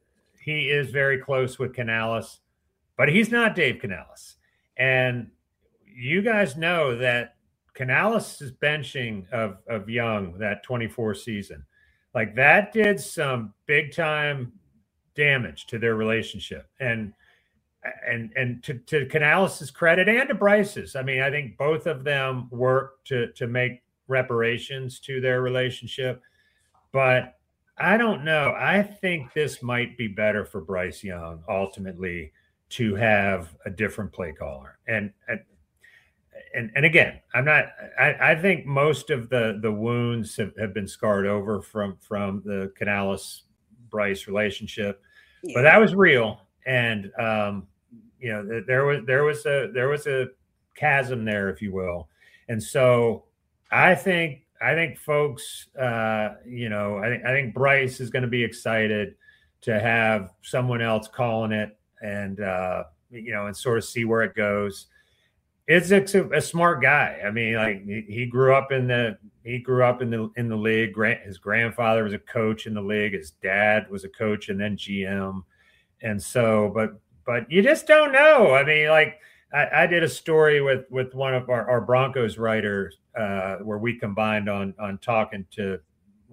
he is very close with Canales, but he's not Dave Canales. And you guys know that Canales' benching of, of Young, that twenty-four season, like that did some big time damage to their relationship. And and and to, to Canales' credit and to Bryce's, I mean, I think both of them worked to to make reparations to their relationship. But I don't know. I think this might be better for Bryce Young ultimately to have a different play caller. And and and, and again, I'm not. I, I think most of the the wounds have, have been scarred over from from the Canales Bryce relationship, yeah. but that was real. And um, you know, there was there was a there was a chasm there, if you will. And so I think. I think folks, uh, you know, I think I think Bryce is going to be excited to have someone else calling it, and uh, you know, and sort of see where it goes. Idzik's a, a smart guy. I mean, like he, he grew up in the he grew up in the in the league. His grandfather was a coach in the league. His dad was a coach and then G M. And so, but but you just don't know. I mean, like. I, I did a story with with one of our, our Broncos writers uh, where we combined on on talking to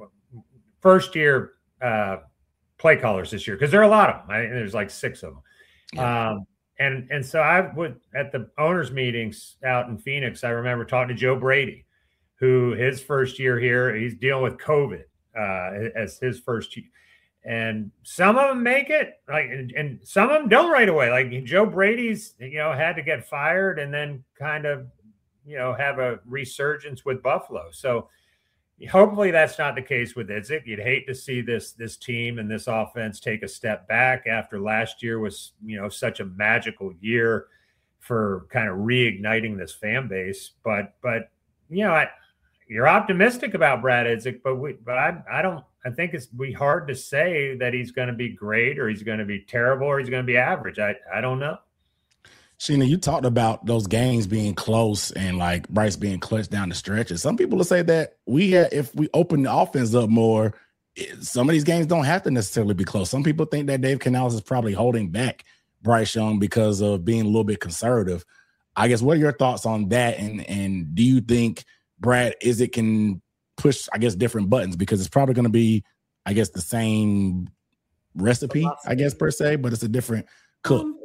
first year uh, play callers this year, because there are a lot of them. I, there's like six of them, yeah. um, and and so I would at the owners meetings out in Phoenix. I remember talking to Joe Brady, who his first year here, he's dealing with COVID uh, as his first year. And some of them make it, like, and, and some of them don't right away. Like Joe Brady's, you know, had to get fired and then kind of, you know, have a resurgence with Buffalo. So hopefully that's not the case with Idzik. You'd hate to see this this team and this offense take a step back after last year was, you know, such a magical year for kind of reigniting this fan base. But but you know, I, you're optimistic about Brad Idzik, but we but I I don't. I think it's be hard to say that he's going to be great or he's going to be terrible or he's going to be average. I, I don't know. Sheena, you talked about those games being close and like Bryce being clutch down the stretches. Some people will say that we, have, if we open the offense up more, it, some of these games don't have to necessarily be close. Some people think that Dave Canales is probably holding back Bryce Young because of being a little bit conservative. I guess what are your thoughts on that? And and do you think Brad Idzik can push, I guess, different buttons, because it's probably going to be, I guess, the same recipe, I guess, per se, but it's a different cook. Um,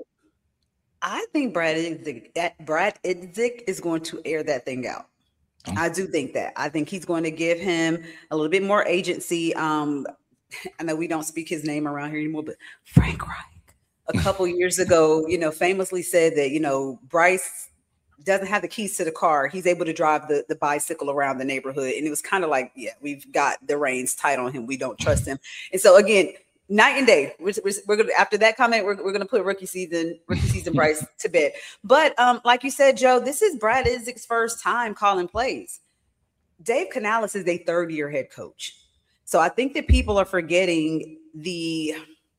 I think Brad Idzik, that Brad Idzik is going to air that thing out. Um, I do think that. I think he's going to give him a little bit more agency. Um, I know we don't speak his name around here anymore, but Frank Reich, a couple years ago, you know, famously said that, you know, Bryce doesn't have the keys to the car. He's able to drive the, the bicycle around the neighborhood. And it was kind of like, yeah, we've got the reins tight on him. We don't trust him. And so again, night and day. We're, we're, we're gonna after that comment, we're, we're gonna put rookie season, rookie season Bryce to bed. But um, like you said, Joe, this is Brad Idzik's first time calling plays. Dave Canales is a third year head coach, so I think that people are forgetting the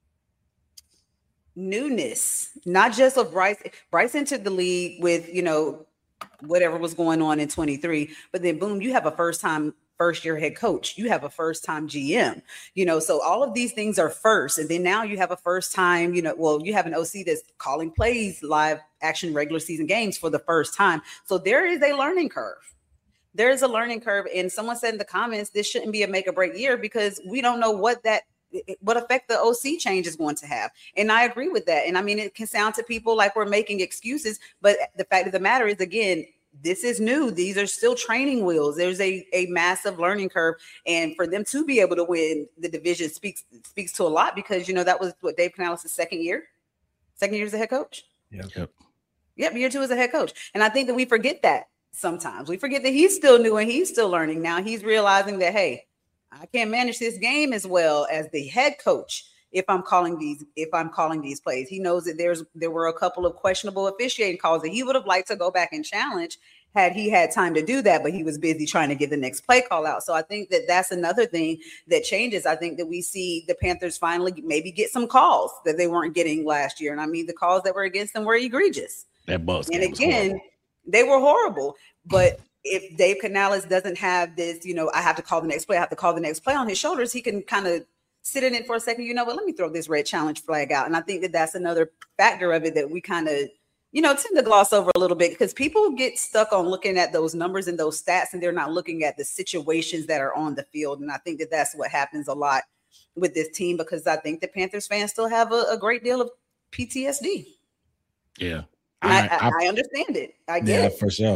newness, not just of Bryce. Bryce entered the league with, you know, whatever was going on in twenty-three, but then boom, you have a first time. First year head coach, you have a first time G M, you know, so all of these things are first. And then now you have a first time, you know, well, you have an O C that's calling plays, live action regular season games for the first time. So there is a learning curve. There is a learning curve. And someone said in the comments, this shouldn't be a make or break year because we don't know what that, what effect the O C change is going to have. And I agree with that. And I mean, it can sound to people like we're making excuses, but the fact of the matter is, again, this is new. These are still training wheels. There's a, a massive learning curve. And for them to be able to win the division speaks speaks to a lot because, you know, that was what Dave Canales' second year, second year as a head coach. Yep. Yep. Yep. Year two as a head coach. And I think that we forget that sometimes. We forget that he's still new and he's still learning. Now he's realizing that, hey, I can't manage this game as well as the head coach if I'm calling these, if I'm calling these plays. He knows that there's there were a couple of questionable officiating calls that he would have liked to go back and challenge had he had time to do that, but he was busy trying to get the next play call out. So I think that that's another thing that changes. I think that we see the Panthers finally maybe get some calls that they weren't getting last year. And I mean, the calls that were against them were egregious. That Bucs and again, they were horrible. But if Dave Canales doesn't have this, you know, I have to call the next play, I have to call the next play on his shoulders, he can kind of sit in it for a second. You know what, let me throw this red challenge flag out. And I think that that's another factor of it that we kind of, you know, tend to gloss over a little bit because people get stuck on looking at those numbers and those stats and they're not looking at the situations that are on the field. And I think that that's what happens a lot with this team because I think the Panthers fans still have a, a great deal of P T S D. Yeah. I, I, I understand it. I get yeah, it. for sure.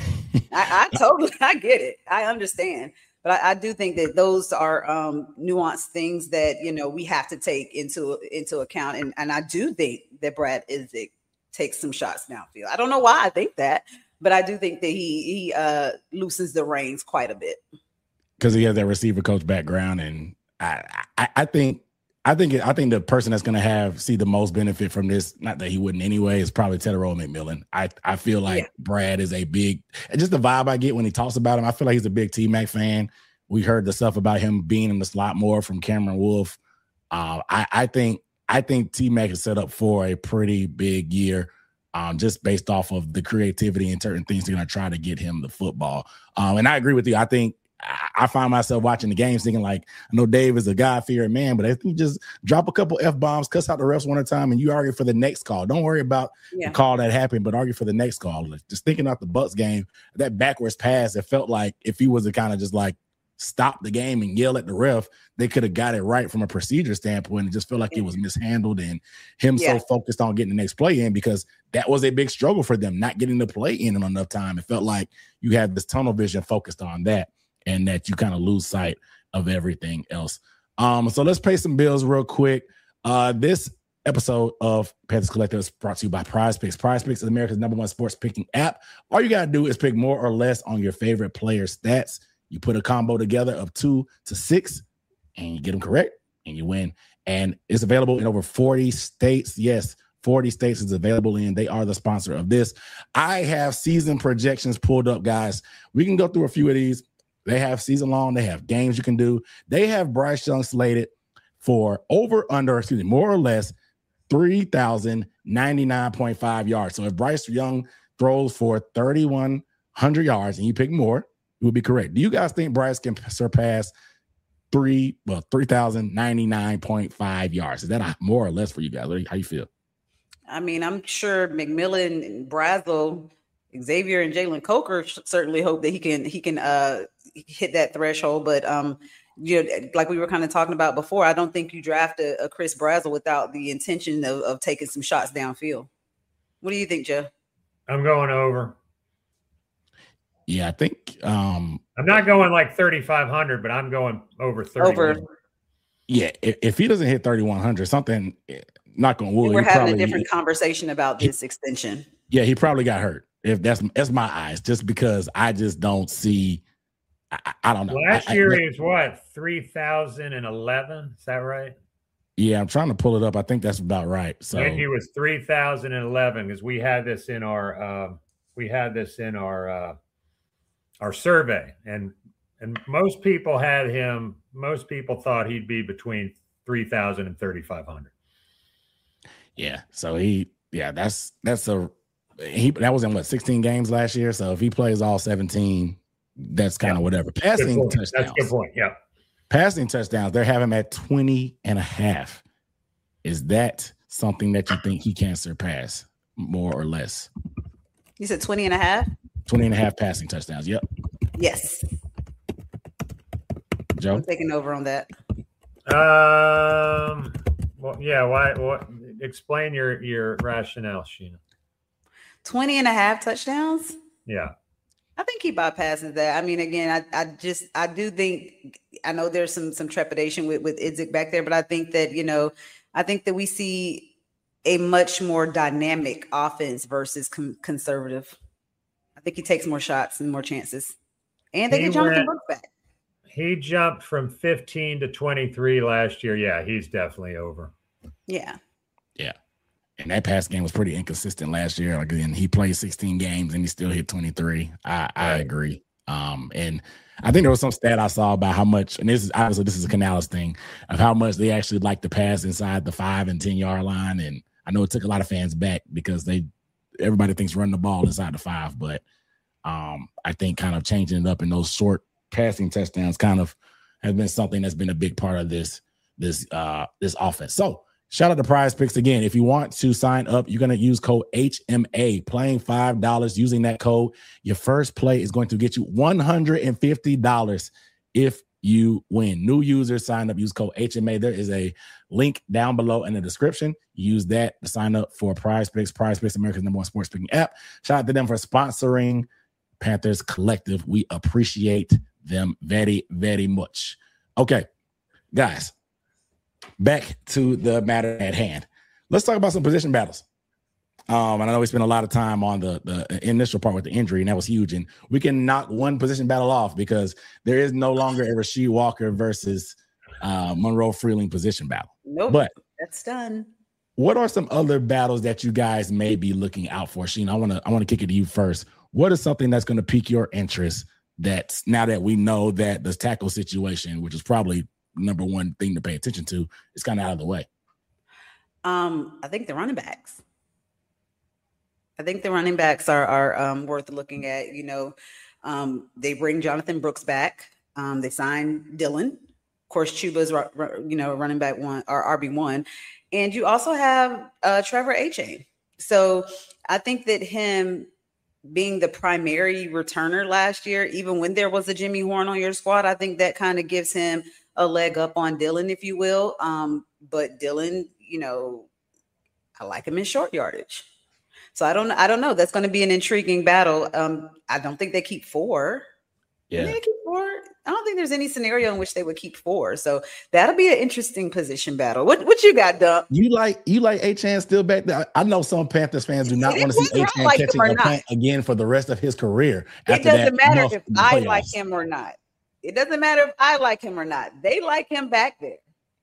I, I totally, I get it. I understand. But I, I do think that those are um, nuanced things that, you know, we have to take into into account. And, and I do think that Brad Idzik takes some shots downfield. I don't know why I think that, but I do think that he he uh, loosens the reins quite a bit. Because he has that receiver coach background. And I, I, I think I think I think the person that's going to have see the most benefit from this, not that he wouldn't anyway, is probably Tetairoa McMillan. I, I feel like yeah. Brad is a big, just the vibe I get when he talks about him. I feel like he's a big T-Mac fan. We heard the stuff about him being in the slot more from Cameron Wolfe. Uh, I, I think I think T-Mac is set up for a pretty big year, um, just based off of the creativity and certain things they're going to try to get him the football. Um, and I agree with you. I think I find myself watching the games thinking like, I know Dave is a God-fearing man, but if you just drop a couple F-bombs, cuss out the refs one at a time, and you argue for the next call. Don't worry about yeah. the call that happened, but argue for the next call. Just thinking about the Bucs game, that backwards pass, it felt like if he was to kind of just like stop the game and yell at the ref, they could have got it right from a procedure standpoint. It just felt like it was mishandled and him yeah. so focused on getting the next play in because that was a big struggle for them, not getting the play in in enough time. It felt like you had this tunnel vision focused on that, and that you kind of lose sight of everything else. Um, so let's pay some bills real quick. Uh, this episode of Panthers Collective is brought to you by Prize Picks. Prize Picks is America's number one sports picking app. All you got to do is pick more or less on your favorite player stats. You put a combo together of two to six, and you get them correct, and you win. And it's available in over forty states. Yes, forty states is available in. They are the sponsor of this. I have season projections pulled up, guys. We can go through a few of these. They have season long. They have games you can do. They have Bryce Young slated for over, under, excuse me, more or less three thousand ninety-nine point five yards. So if Bryce Young throws for thirty-one hundred yards and you pick more, you would be correct. Do you guys think Bryce can surpass three, well, three thousand ninety-nine point five yards? Is that a, more or less for you guys? How you feel? I mean, I'm sure McMillan and Brazel, Xavier and Jalen Coker certainly hope that he can he can uh, hit that threshold. But um, you know, like we were kind of talking about before, I don't think you draft a, a Chris Brazel without the intention of, of taking some shots downfield. What do you think, Joe? I'm going over. Yeah, I think um, I'm not going like thirty-five hundred, but I'm going over thirty. Over. Yeah, if, if he doesn't hit thirty-one hundred, something, not going to wood. We're having probably, a different conversation about this he, extension. Yeah, he probably got hurt. If that's that's my eyes, just because I just don't see. I, I don't know. Last I, year I, is what, three thousand eleven? Is that right? Yeah, I'm trying to pull it up. I think that's about right. So he was three thousand eleven because we had this in our uh, we had this in our uh, our survey, and and most people had him. Most people thought he'd be between three thousand and thirty-five hundred. Yeah, so he yeah that's that's a he that was in what sixteen games last year. So if he plays all seventeen, that's kind of yeah. whatever. Passing touchdowns. That's a good point. Yeah. Passing touchdowns, they have him at twenty and a half. Is that something that you think he can surpass more or less? You said twenty and a half? twenty and a half passing touchdowns. Yep. Yes. Joe? I'm taking over on that. Um, well, yeah. Why, what, explain your, your rationale, Sheena. twenty and a half touchdowns? Yeah. I think he bypasses that. I mean, again, I, I just, I do think, I know there's some, some trepidation with, with Idzik back there, but I think that, you know, I think that we see a much more dynamic offense versus com- conservative. I think he takes more shots and more chances. And they he get Jonathan Brooks back. He jumped from fifteen to twenty-three last year. Yeah, he's definitely over. Yeah. Yeah. And that pass game was pretty inconsistent last year. Like, again, he played sixteen games and he still hit twenty-three. I, I right. agree. Um, and I think there was some stat I saw about how much, and this is obviously this is a Canales thing, of how much they actually like to pass inside the five and ten yard line. And I know it took a lot of fans back because they everybody thinks running the ball inside the five, but um, I think kind of changing it up in those short passing touchdowns kind of has been something that's been a big part of this this uh, this offense. So. Shout out to Prize Picks again. If you want to sign up, you're going to use code H M A, playing five dollars using that code. Your first play is going to get you one hundred fifty dollars if you win. New users sign up, use code H M A. There is a link down below in the description. Use that to sign up for Prize Picks. Prize Picks, America's number one sports picking app. Shout out to them for sponsoring Panthers Collective. We appreciate them very, very much. Okay, guys. Back to the matter at hand. Let's talk about some position battles. Um, and I know we spent a lot of time on the, the initial part with the injury, and that was huge. And we can knock one position battle off because there is no longer a Rasheed Walker versus uh, Monroe Freeling position battle. Nope, but that's done. What are some other battles that you guys may be looking out for? Sheena, I want to I want to kick it to you first. What is something that's going to pique your interest? That's now that we know that the tackle situation, which is probably number one thing to pay attention to, is kind of out of the way. Um, I think the running backs. I think the running backs are are um, worth looking at. You know, um, they bring Jonathan Brooks back. Um, they signed Dylan. Of course, Chuba's you know running back one or R B one, and you also have uh, Trevor Achane. So I think that him being the primary returner last year, even when there was a Jimmy Horn on your squad, I think that kind of gives him a leg up on Dylan, if you will. Um, but Dylan, you know, I like him in short yardage. So I don't, I don't know. That's going to be an intriguing battle. Um, I don't think they keep four. Yeah. They keep four. I don't think there's any scenario in which they would keep four. So that'll be an interesting position battle. What, what you got, Dump? You like, you like Achane still back there? I know some Panthers fans do not want to see Achane like catching a punt again for the rest of his career. It doesn't matter if I like him or not. It doesn't matter if I like him or not. They like him back there.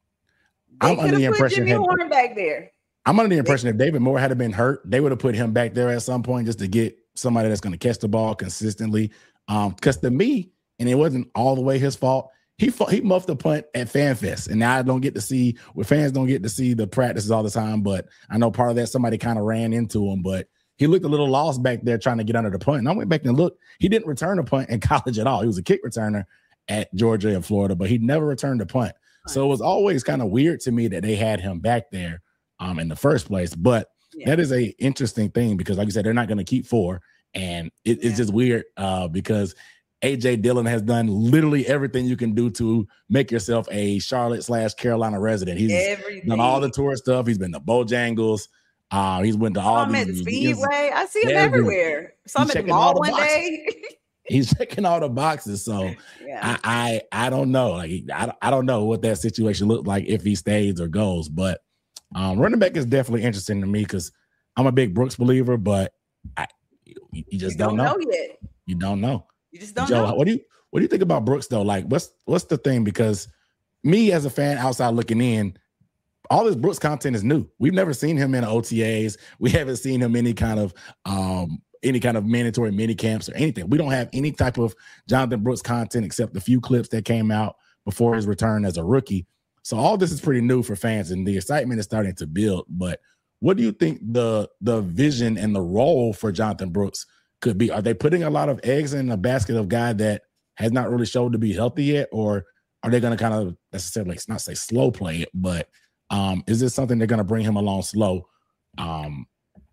They I'm under the impression Jimmy Horn back there. I'm under the impression if David Moore had been hurt, they would have put him back there at some point just to get somebody that's going to catch the ball consistently. Um, because to me, and it wasn't all the way his fault, he he muffed the punt at FanFest, and now I don't get to see. Well, fans don't get to see the practices all the time, but I know part of that somebody kind of ran into him, but he looked a little lost back there trying to get under the punt. And I went back and looked. He didn't return a punt in college at all. He was a kick returner at Georgia and Florida, but he never returned a punt. So it was always kind of weird to me that they had him back there um, in the first place. But yeah. that is a interesting thing because, like you said, they're not going to keep four. And it, yeah. it's just weird uh, because A J Dillon has done literally everything you can do to make yourself a Charlotte slash Carolina resident. He's everything. Done all the tour stuff. He's been to Bojangles. Uh, he's went to all I'm these. At Speedway. I see him everywhere. So I'm at the mall one day. He's checking all the boxes. So yeah. I, I I don't know. Like I, I don't know what that situation looked like if he stays or goes. But um, running back is definitely interesting to me because I'm a big Brooks believer, but I, you, you just you don't, don't know. know yet. You don't know. You just don't Joe, know. What do you what do you think about Brooks though? Like what's what's the thing? Because me as a fan outside looking in, all this Brooks content is new. We've never seen him in O T As. We haven't seen him any kind of um, any kind of mandatory mini camps or anything. We don't have any type of Jonathan Brooks content except the few clips that came out before his return as a rookie. So all this is pretty new for fans, and the excitement is starting to build. But what do you think the the vision and the role for Jonathan Brooks could be? Are they putting a lot of eggs in a basket of guy that has not really showed to be healthy yet, or are they going to kind of necessarily not say slow play it, but um, is this something they're going to bring him along slow um,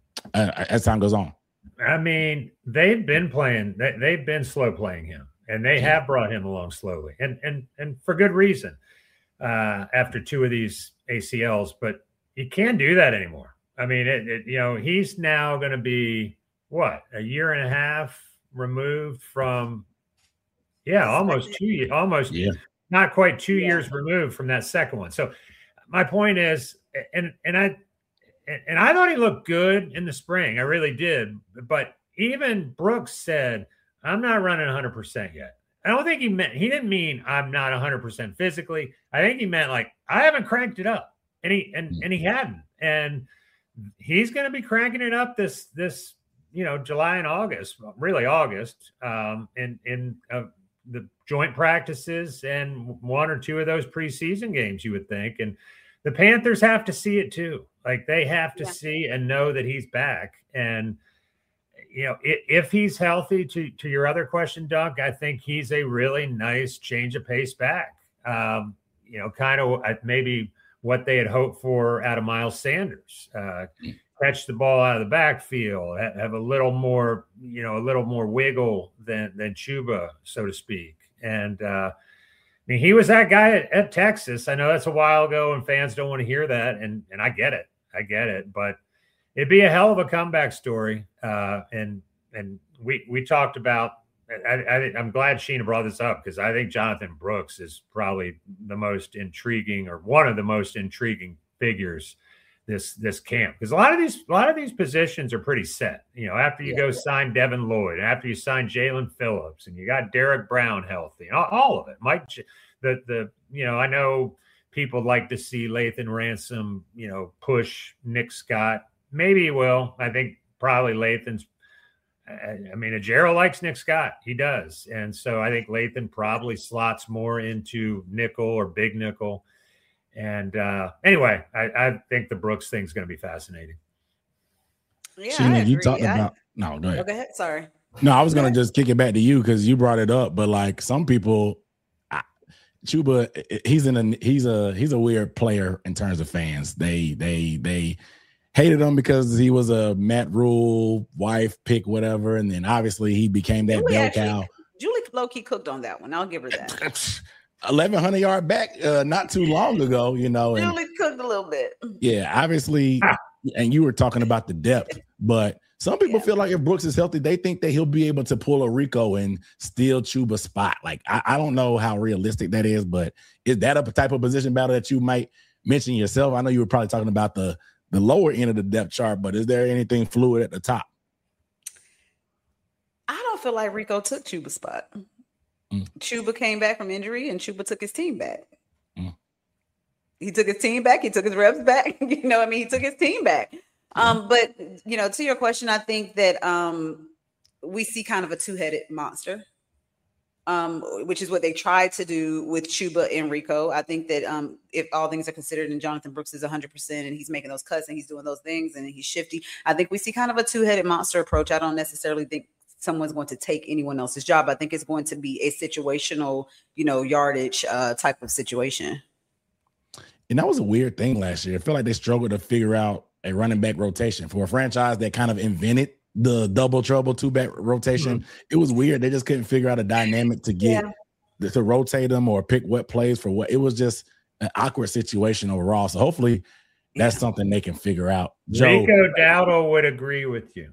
as time goes on? I mean, they've been playing, they, they've been slow playing him, and they have brought him along slowly, and and and for good reason. Uh, after two of these A C Ls, but you can't do that anymore. I mean, it, it, you know, he's now going to be what, a year and a half removed from, yeah, almost two years, almost, yeah. not quite two yeah. years removed from that second one. So my point is, and and I and I thought he looked good in the spring. I really did. But even Brooks said, I'm not running one hundred percent yet. I don't think he meant, he didn't mean I'm not one hundred percent physically. I think he meant like, I haven't cranked it up. And he, and, and he hadn't. And he's going to be cranking it up this, this, you know, July and August, really August, um, in, in uh, the joint practices and one or two of those preseason games, you would think. And the Panthers have to see it too. Like they have to yeah. see and know that he's back. And, you know, if, if he's healthy, to, to your other question, Doug, I think he's a really nice change of pace back. Um, you know, kind of maybe what they had hoped for out of Miles Sanders. Uh, catch the ball out of the backfield, have a little more, you know, a little more wiggle than than Chuba, so to speak. And uh, I mean, he was that guy at, at Texas. I know that's a while ago, and fans don't want to hear that, and and I get it, I get it, but it'd be a hell of a comeback story. Uh, and and we we talked about. I, I, I'm glad Sheena brought this up because I think Jonathan Brooks is probably the most intriguing, or one of the most intriguing figures this this camp, because a lot of these a lot of these positions are pretty set. You know, after you yeah, go yeah. sign Devin Lloyd, after you sign Jalen Phillips, and you got Derek Brown healthy, all, all of it. Mike, the the you know, I know people like to see Lathan Ransom, you know, push Nick Scott. Maybe he will. I think probably Lathan's. I mean, Ajero likes Nick Scott. He does. And so I think Lathan probably slots more into nickel or big nickel. And uh, anyway, I, I think the Brooks thing is going to be fascinating. Yeah, Sheena, you talked I, about – no, go ahead. Oh, go ahead. Sorry. No, I was going to just kick it back to you because you brought it up. But, like, some people I, – Chuba, he's in a he's a he's a weird player in terms of fans. They they they – hated him because he was a Matt Rule wife pick, whatever, and then obviously he became that Julie bell actually, cow. Julie low-key cooked on that one. I'll give her that. eleven hundred yard back uh, not too long ago, you know. And, Julie cooked a little bit. Yeah, obviously, and you were talking about the depth, but some people yeah. feel like if Brooks is healthy, they think that he'll be able to pull a Rico and steal Chuba's spot. Like, I, I don't know how realistic that is, but is that a type of position battle that you might mention yourself? I know you were probably talking about the the lower end of the depth chart, but is there anything fluid at the top? I don't feel like Rico took Chuba's spot. Mm. Chuba came back from injury and Chuba took his team back. Mm. He took his team back. He took his reps back. You know what I mean? He took his team back. Mm. Um, but, you know, to your question, I think that um, we see kind of a two-headed monster. Um, which is what they tried to do with Chuba and Rico. I think that um, if all things are considered and Jonathan Brooks is one hundred percent and he's making those cuts and he's doing those things and he's shifty, I think we see kind of a two-headed monster approach. I don't necessarily think someone's going to take anyone else's job. I think it's going to be a situational, you know, yardage uh, type of situation. And that was a weird thing last year. I feel like they struggled to figure out a running back rotation for a franchise that kind of invented the double trouble two back rotation. Mm-hmm. It was weird. They just couldn't figure out a dynamic to get yeah. to rotate them or pick what plays for what. It was just an awkward situation overall. So hopefully that's yeah. something they can figure out. Joe, Rico Dowdle would agree with you.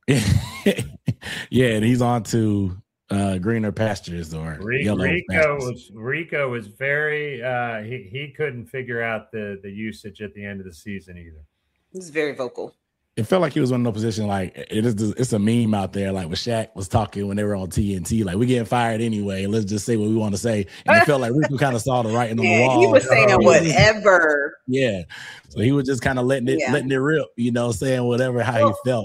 Yeah, and he's on to uh, greener pastures or Rico, yellow Rico pastures. was Rico was very uh, he he couldn't figure out the the usage at the end of the season either. He's very vocal. It felt like he was in no position. Like it is, it's a meme out there. Like when Shaq was talking when they were on T N T, like we getting fired anyway. Let's just say what we want to say. And it felt like Rico kind of saw the writing on the wall. He was saying oh, whatever. Yeah, so he was just kind of letting it, yeah. letting it rip. You know, saying whatever how well, he felt.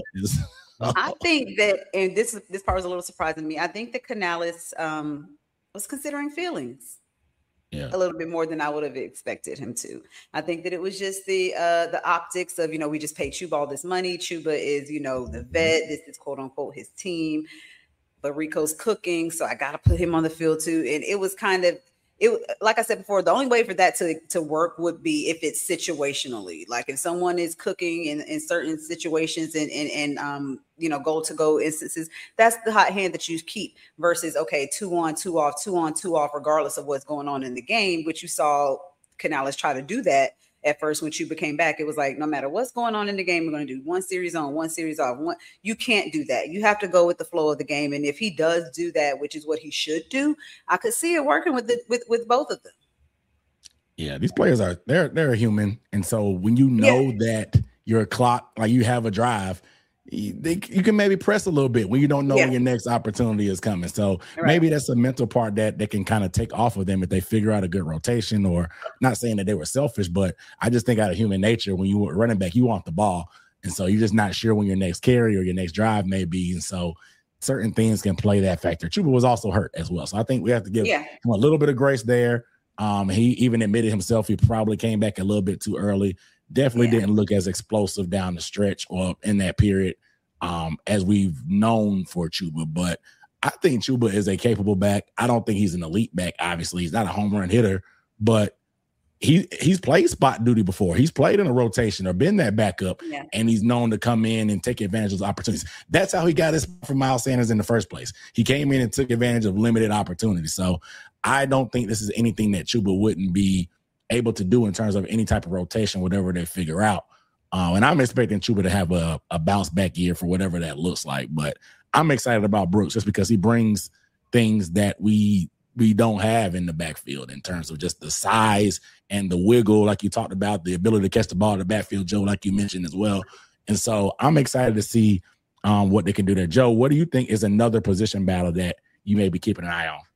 I think that, and this this part was a little surprising to me. I think that Canales um, was considering feelings. Yeah. A little bit more than I would have expected him to. I think that it was just the uh, the optics of, you know, we just paid Chuba all this money. Chuba is, you know, the vet. This is quote unquote his team. But Rico's cooking, so I got to put him on the field too. And it was kind of, it like I said before, the only way for that to, to work would be if it's situationally. Like if someone is cooking in, in certain situations and, and, and um, you know, goal to go instances, that's the hot hand that you keep versus, okay, two on, two off, two on, two off, regardless of what's going on in the game, which you saw Canales try to do that at first when Chuba came back. It was like, no matter what's going on in the game, we're going to do one series on, one series off. One, you can't do that. You have to go with the flow of the game. And if he does do that, which is what he should do, I could see it working with the, with, with both of them. Yeah, these players are, they're, they're human. And so when you know yeah. that your clock, like you have a drive, You, they, you can maybe press a little bit when you don't know yeah. when your next opportunity is coming. So right. maybe that's a mental part that they can kind of take off of them if they figure out a good rotation, or not saying that they were selfish, but I just think out of human nature, when you were running back, you want the ball. And so you're just not sure when your next carry or your next drive may be. And so certain things can play that factor. Chuba was also hurt as well. So I think we have to give yeah. him a little bit of grace there. Um, he even admitted himself he probably came back a little bit too early. Definitely yeah. didn't look as explosive down the stretch or in that period um, as we've known for Chuba. But I think Chuba is a capable back. I don't think he's an elite back. Obviously, he's not a home run hitter, but he he's played spot duty before. He's played in a rotation or been that backup, yeah. and he's known to come in and take advantage of those opportunities. That's how he got his from Miles Sanders in the first place. He came in and took advantage of limited opportunities. So I don't think this is anything that Chuba wouldn't be able to do in terms of any type of rotation, whatever they figure out. Uh, and I'm expecting Chuba to have a, a bounce back year for whatever that looks like. But I'm excited about Brooks just because he brings things that we we don't have in the backfield in terms of just the size and the wiggle, like you talked about, the ability to catch the ball in the backfield, Joe, like you mentioned as well. And so I'm excited to see um, what they can do there. Joe, what do you think is another position battle that you may be keeping an eye on?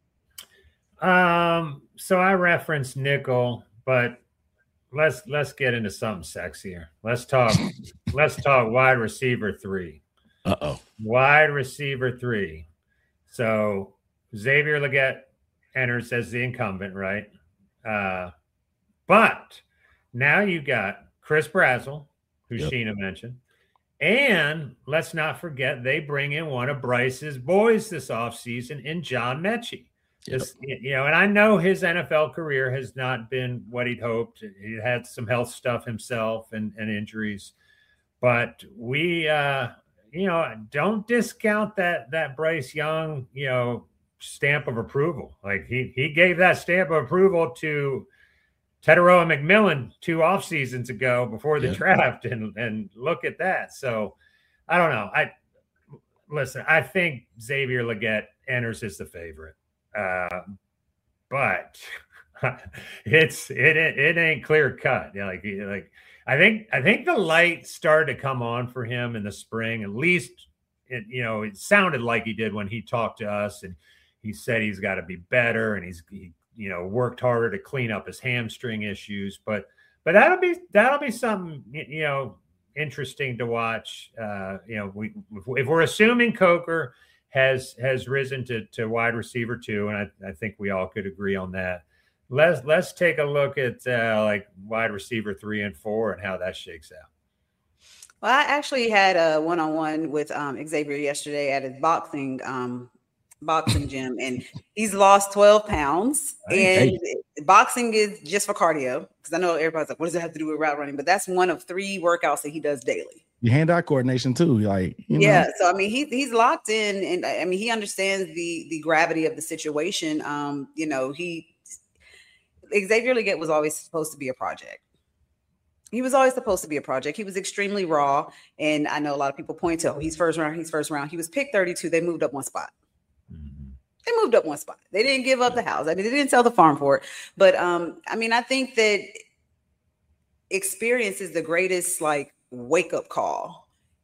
Um, so I referenced nickel, but let's let's get into something sexier. Let's talk let's talk wide receiver three. Uh-oh. Wide receiver three. So Xavier Legette enters as the incumbent, right? Uh, but now you got Chris Brazzell, who yep. Sheena mentioned. And let's not forget they bring in one of Bryce's boys this offseason in John Mechie. Yep. This, you know, and I know his N F L career has not been what he'd hoped. He had some health stuff himself and, and injuries, but we, uh, you know, don't discount that that Bryce Young, you know, stamp of approval. Like he he gave that stamp of approval to Teteroa McMillan two off seasons ago before the yep. draft, and and look at that. So I don't know. I listen. I think Xavier Legette enters as the favorite. Uh, but it's it, it it ain't clear cut. Yeah, like like I think I think the light started to come on for him in the spring. At least it you know it sounded like he did when he talked to us, and he said he's got to be better, and he's he, you know worked harder to clean up his hamstring issues. But but that'll be that'll be something you know interesting to watch. Uh, you know we if we're assuming Coker has has risen to, to wide receiver two, and I, I think we all could agree on that. Let's let's take a look at uh, like wide receiver three and four and how that shakes out. Well, I actually had a one-on-one with um, Xavier yesterday at his boxing um, boxing gym, and he's lost twelve pounds. And hey. boxing is just for cardio, because I know everybody's like, what does it have to do with route running? But that's one of three workouts that he does daily. Your hand-eye coordination too, like you know. Yeah. So I mean, he he's locked in, and I mean, he understands the the gravity of the situation. Um, you know, he Xavier Legette was always supposed to be a project. He was always supposed to be a project. He was extremely raw, and I know a lot of people point to, oh, he's first round, he's first round. He was picked thirty-two. They moved up one spot. Mm-hmm. They moved up one spot. They didn't give up the house. I mean, they didn't sell the farm for it. But um, I mean, I think that experience is the greatest, like, wake up call.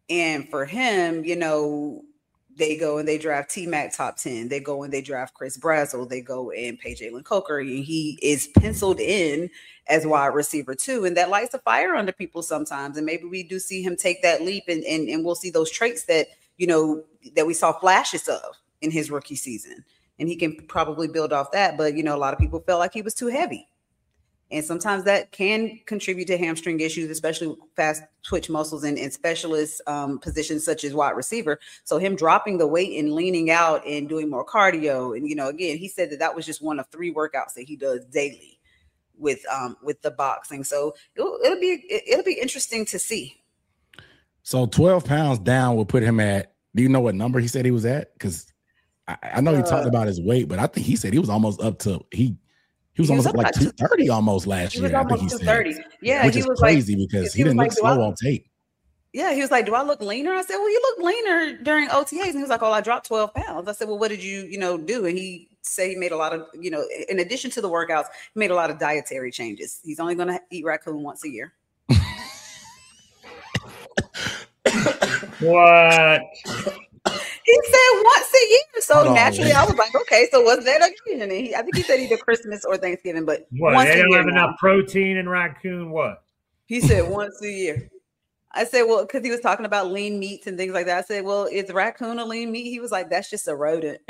And for him, you know, they go and they draft T-Mac top ten. They go and they draft Chris Brazzell. They go and pay Jalen Coker. And he is penciled in as wide receiver too. And that lights a fire under people sometimes. And maybe we do see him take that leap and, and, and we'll see those traits that, you know, that we saw flashes of in his rookie season. And he can probably build off that. But, you know, a lot of people felt like he was too heavy. And sometimes that can contribute to hamstring issues, especially with fast twitch muscles and, and specialist um, positions such as wide receiver. So him dropping the weight and leaning out and doing more cardio. And, you know, again, he said that that was just one of three workouts that he does daily with um, with the boxing. So it'll, it'll be it'll be interesting to see. So twelve pounds down will put him at, do you know what number he said he was at? Because I, I know he uh, talked about his weight, but I think he said he was almost up to, he He was, he was almost like two thirty almost last he year. Was almost two thirty. Yeah, which he is was crazy like, because he, he didn't look like, slow on tape. Yeah, he was like, "Do I look leaner?" I said, "Well, you look leaner during O T As." And he was like, "Oh, I dropped twelve pounds." I said, "Well, what did you, you know, do?" And he said he made a lot of, you know, in addition to the workouts, he made a lot of dietary changes. He's only going to eat raccoon once a year. What? He said once a year. So oh, naturally, man. I was like, okay, so what's that occasion? And he, I think he said either Christmas or Thanksgiving, but what? Once They a don't year have now. enough protein in raccoon. What? He said once a year. I said, well, because he was talking about lean meats and things like that. I said, well, is raccoon a lean meat? He was like, that's just a rodent.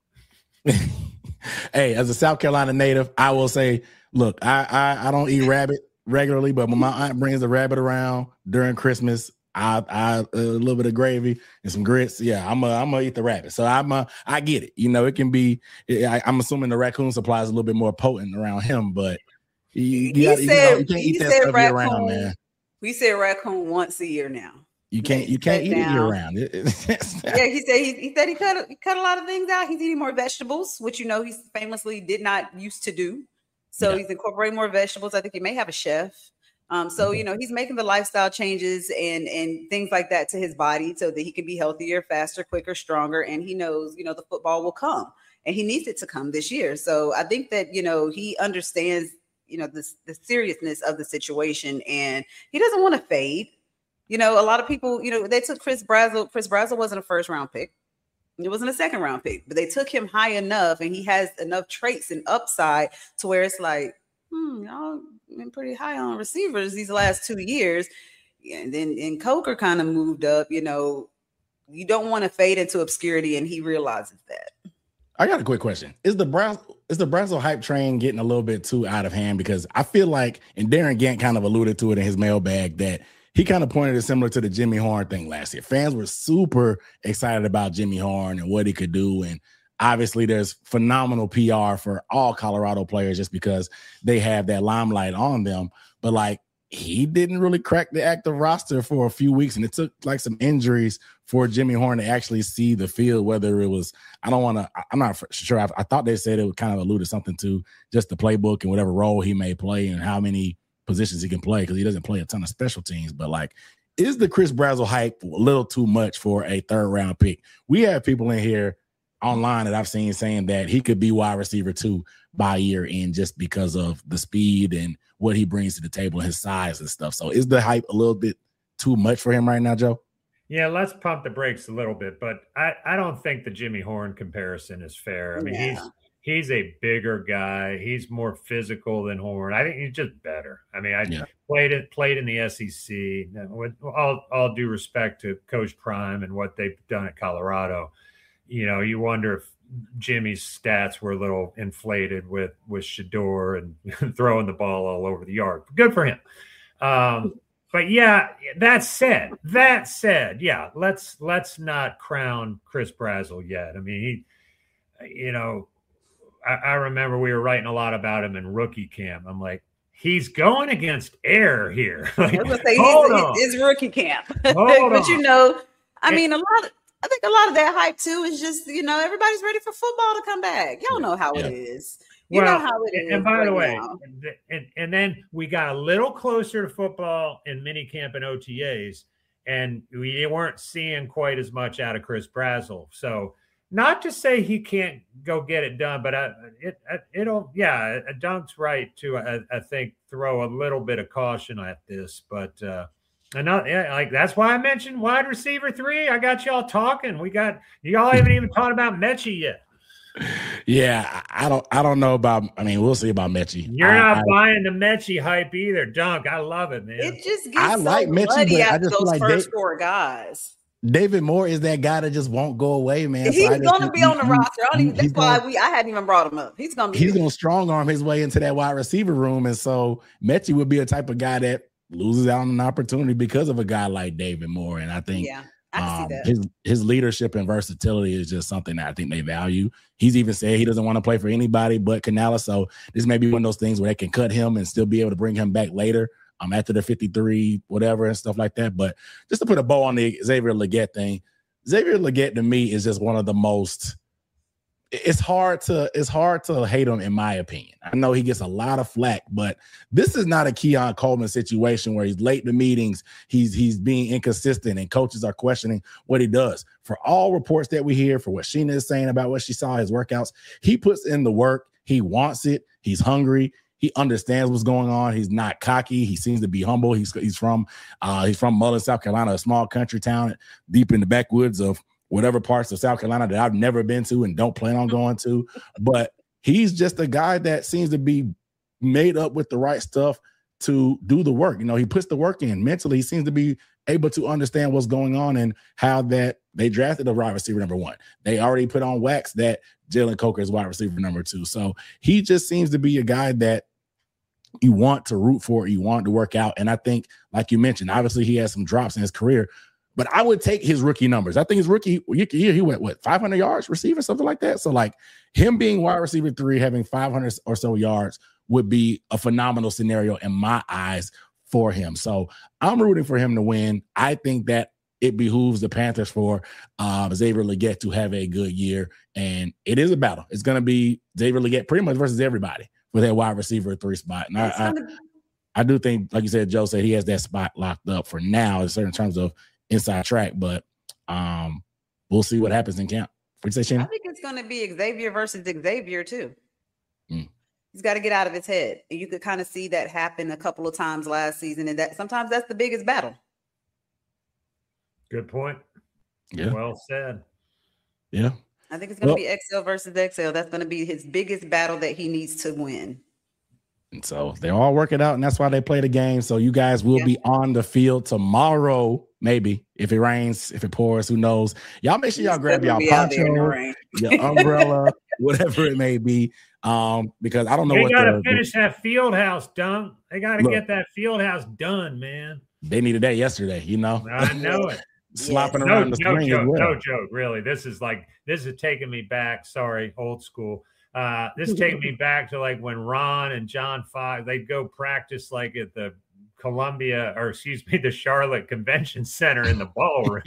Hey, as a South Carolina native, I will say, look, I, I I don't eat rabbit regularly, but when my aunt brings the rabbit around during Christmas, I, I a little bit of gravy and some grits. Yeah, I'm a, I'm gonna eat the rabbit. So I'm a, I get it. You know, it can be. I, I'm assuming the raccoon supply is a little bit more potent around him, but you, you, he gotta, said, you, know, you can't he eat that said stuff raccoon, year round, man. We said raccoon once a year now. You can't, you can't eat down. it year round. Yeah, he said he, he said he cut he cut a lot of things out. He's eating more vegetables, which you know he famously did not used to do. So yeah. He's incorporating more vegetables. I think he may have a chef. Um, so, you know, he's making the lifestyle changes and, and things like that to his body so that he can be healthier, faster, quicker, stronger. And he knows, you know, the football will come and he needs it to come this year. So I think that, you know, he understands, you know, the, the seriousness of the situation and he doesn't want to fade. You know, a lot of people, you know, they took Chris Brazzell. Chris Brazzell wasn't a first round pick. It wasn't a second round pick, but they took him high enough and he has enough traits and upside to where it's like, hmm, y'all been pretty high on receivers these last two years. And then and Coker kind of moved up, you know, you don't want to fade into obscurity. And he realizes that. I got a quick question. Is the Brazzell, is the Brazzell hype train getting a little bit too out of hand? Because I feel like, and Darren Gant kind of alluded to it in his mailbag, that he kind of pointed it similar to the Jimmy Horn thing last year. Fans were super excited about Jimmy Horn and what he could do. And obviously there's phenomenal P R for all Colorado players just because they have that limelight on them. But like, he didn't really crack the active roster for a few weeks. And it took like some injuries for Jimmy Horn to actually see the field, whether it was, I don't want to, I'm not sure. I, I thought they said it would kind of alluded something to just the playbook and whatever role he may play and how many positions he can play, because he doesn't play a ton of special teams. But like, is the Chris Brazzell hype a little too much for a third round pick? We have people in here online that I've seen saying that he could be wide receiver two by year end just because of the speed and what he brings to the table, his size and stuff. So is the hype a little bit too much for him right now, Joe? Yeah, let's pump the brakes a little bit, but I, I don't think the Jimmy Horn comparison is fair. I mean, yeah. he's he's a bigger guy. He's more physical than Horn. I think he's just better. I mean, I yeah. played it played in the S E C. With all all due respect to Coach Prime and what they've done at Colorado, you know, you wonder if Jimmy's stats were a little inflated with with Shedeur and throwing the ball all over the yard. Good for him. Um, but yeah, that said, that said, yeah, let's let's not crown Chris Brazzell yet. I mean, he, you know, I, I remember we were writing a lot about him in rookie camp. I'm like, he's going against air here. Like, I was gonna say he's, it's rookie camp, but on. you know, I it, mean, a lot of. I think a lot of that hype too is just, you know, everybody's ready for football to come back. Y'all know how yeah. it is. You well, know how it is. And by right the way, and, and, and then we got a little closer to football in minicamp and O T As, and we weren't seeing quite as much out of Chris Brazzell. So not to say he can't go get it done, but I, it, it'll, yeah, Dunk's right to, I, I think, throw a little bit of caution at this. But, uh, Another, yeah, like that's why I mentioned wide receiver three. I got y'all talking. We got y'all haven't even talked about Mechie yet. Yeah, I don't I don't know about I mean, we'll see about Mechie. You're I, not I, buying the Mechie hype either, Dunk. I love it, man. It just gets I so like Mechie, bloody but I after just feel those like first they- four guys. David Moore is that guy that just won't go away, man. He's so gonna be you, on the you, roster. I don't you, even, that's gonna, why we I hadn't even brought him up. He's gonna be he's there. gonna strong arm his way into that wide receiver room. And so Mechie would be a type of guy that loses out on an opportunity because of a guy like David Moore. And I think Yeah, I can um, see that. his his leadership and versatility is just something that I think they value. He's even said he doesn't want to play for anybody but Canales. So this may be one of those things where they can cut him and still be able to bring him back later. Um, after the fifty-three, whatever, and stuff like that. But just to put a bow on the Xavier Legette thing, Xavier Legette to me is just one of the most. It's hard to it's hard to hate him, in my opinion. I know he gets a lot of flack, but this is not a Keon Coleman situation where he's late to meetings, he's he's being inconsistent, and coaches are questioning what he does. For all reports that we hear, for what Sheena is saying about what she saw his workouts, he puts in the work. He wants it. He's hungry. He understands what's going on. He's not cocky. He seems to be humble. He's he's from uh, he's from Mullen, South Carolina, a small country town deep in the backwoods of whatever parts of South Carolina that I've never been to and don't plan on going to. But he's just a guy that seems to be made up with the right stuff to do the work. You know, he puts the work in mentally. He seems to be able to understand what's going on and how that they drafted a wide receiver number one. They already put on wax that Jalen Coker is wide receiver number two. So he just seems to be a guy that you want to root for, you want to work out. And I think, like you mentioned, obviously he has some drops in his career, but I would take his rookie numbers. I think his rookie year, he went, what, five hundred yards receiving, something like that? So, like, him being wide receiver three, having five hundred or so yards would be a phenomenal scenario in my eyes for him. So I'm rooting for him to win. I think that it behooves the Panthers for uh, Xavier Legette to have a good year. And it is a battle. It's going to be Xavier Legette pretty much versus everybody for that wide receiver three spot. And I, I, I do think, like you said, Joe said, he has that spot locked up for now in certain terms of inside track, but um, we'll see what happens in camp. What you say, Sheena? I think it's going to be Xavier versus Xavier too. Mm. He's got to get out of his head. And you could kind of see that happen a couple of times last season, and that sometimes that's the biggest battle. Good point. Yeah. Well said. Yeah. I think it's going to Well, be X L versus X L. That's going to be his biggest battle that he needs to win. And so they all work it out, and that's why they play the game. So you guys will Yeah. be on the field tomorrow, maybe, if it rains, if it pours, who knows. Y'all make sure y'all He's grab gonna y'all be out there in the poncho, rain. your umbrella, whatever it may be, um, because I don't know They what got to the, finish that field house done. They got to Look. get that field house done, man. they needed that yesterday, you know, I know it. slopping No, around the no spring as joke, well. no joke. Really, this is like this is taking me back. Sorry, old school. Uh, this is taking me back to like when Ron and John Fox, they'd go practice like at the Columbia, or excuse me, the Charlotte Convention Center in the ballroom.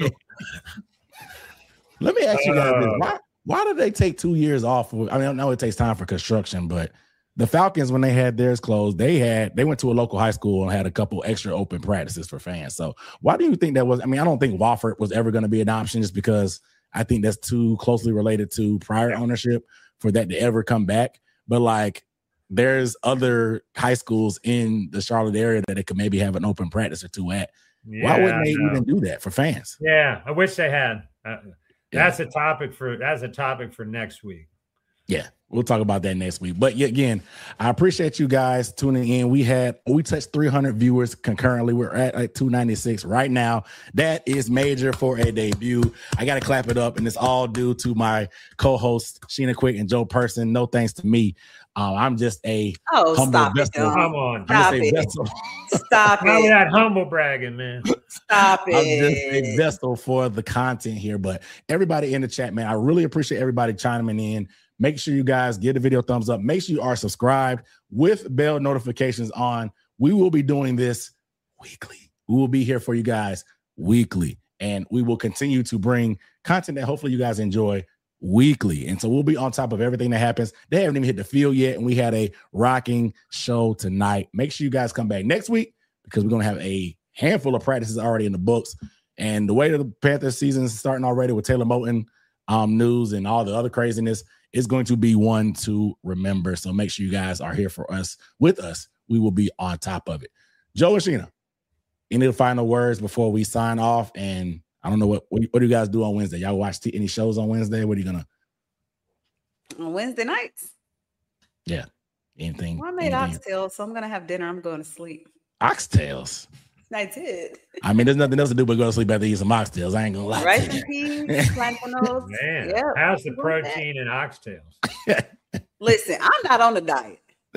Let me ask you guys this. Uh, Why, why did they take two years off? I mean, I know it takes time for construction, but the Falcons, when they had theirs closed, they had they went to a local high school and had a couple extra open practices for fans. So why do you think that was? I mean, I don't think Wofford was ever going to be an option just because I think that's too closely related to prior ownership for that to ever come back. But like, there's other high schools in the Charlotte area that they could maybe have an open practice or two at. yeah, Why wouldn't they I know. even do that for fans? Yeah, I wish they had. Uh, Yeah. that's a topic for that's a topic for next week. Yeah, we'll talk about that next week. But yet again, I appreciate you guys tuning in. We had we touched three hundred viewers concurrently. We're at like two ninety-six right now. That is major for a debut. I got to clap it up, and it's all due to my co-hosts Sheena Quick and Joe Person. No thanks to me. Um, I'm just a Oh, humble stop it, vessel. Dom. Come on, I'm just Stop a it. vessel. Stop not with it. that humble bragging, man. Stop I'm just a it. vessel for the content here. But everybody in the chat, man, I really appreciate everybody chiming in. Make sure you guys give the video a thumbs up. Make sure you are subscribed with bell notifications on. We will be doing this weekly. We will be here for you guys weekly. And we will continue to bring content that hopefully you guys enjoy weekly. And so we'll be on top of everything that happens. They haven't even hit the field yet. And we had a rocking show tonight. Make sure you guys come back next week because we're going to have a handful of practices already in the books. And the way that the Panthers season is starting already with Taylor Moton um, news and all the other craziness, is going to be one to remember. So make sure you guys are here for us, with us. We will be on top of it. Joe and Sheena, any final words before we sign off? And I don't know what what, what do you guys do on Wednesday? Y'all watch t- any shows on Wednesday? What are you gonna on Wednesday nights? Yeah, anything? Well, I made anything. oxtail, so I'm gonna have dinner. I'm going to sleep. Oxtails. I did. I mean, there's nothing else to do but go to sleep after eat some oxtails. I ain't gonna lie. Rice and peas, plantains. Man, Yep. how's the protein in oxtails? Listen, I'm not on a diet.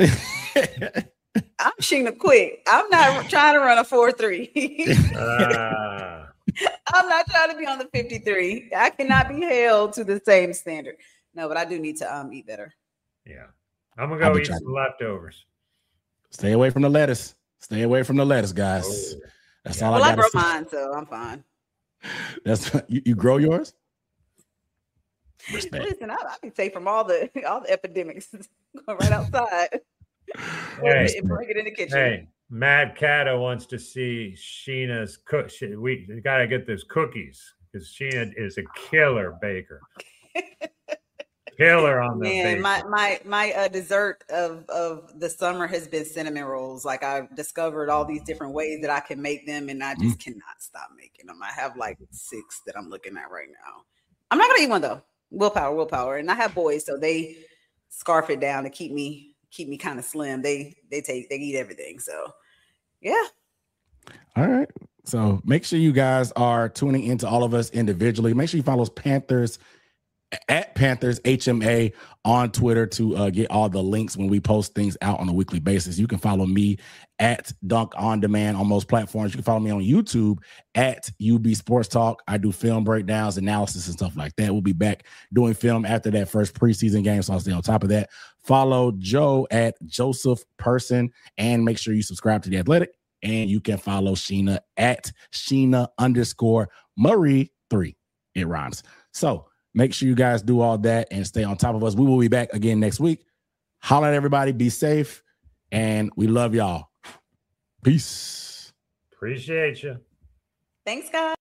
I'm Sheena Quick. I'm not trying to run a four three. uh, I'm not trying to be on the fifty-three. I cannot be held to the same standard. No, but I do need to um eat better. Yeah. I'm gonna go I'll be eat trying. some leftovers. Stay away from the lettuce. Stay away from the lettuce, guys. Oh. That's Yeah. all Well, I I got. grow mine, so I'm fine. That's you, you grow yours. Respect. Listen, I, I be safe from all the all the epidemics. Going right outside. Hey. and bring it in the kitchen. Hey, Mad Cato wants to see Sheena's cook. She, we got to get those cookies because Sheena is a killer baker. Killer on the Man, baker. my my my uh, dessert of of the summer has been cinnamon rolls. Like I've discovered all these different ways that I can make them, and I just mm. cannot stop making them. I have like six that I'm looking at right now. I'm not gonna eat one though. Willpower, willpower, and I have boys, so they scarf it down to keep me keep me kind of slim. They they take they eat everything. So yeah. All right. So make sure you guys are tuning into all of us individually. Make sure you follow Panthers at Panthers H M A on Twitter to uh, get all the links when we post things out on a weekly basis. You can follow me at Dunk On Demand on most platforms. You can follow me on YouTube at U B Sports Talk. I do film breakdowns, analysis, and stuff like that. We'll be back doing film after that first preseason game, so I'll stay on top of that. Follow Joe at Joseph Person, and make sure you subscribe to The Athletic. And you can follow Sheena at Sheena underscore Marie three. It rhymes. So make sure you guys do all that and stay on top of us. We will be back again next week. Holla at everybody. Be safe. And we love y'all. Peace. Appreciate you. Thanks, guys.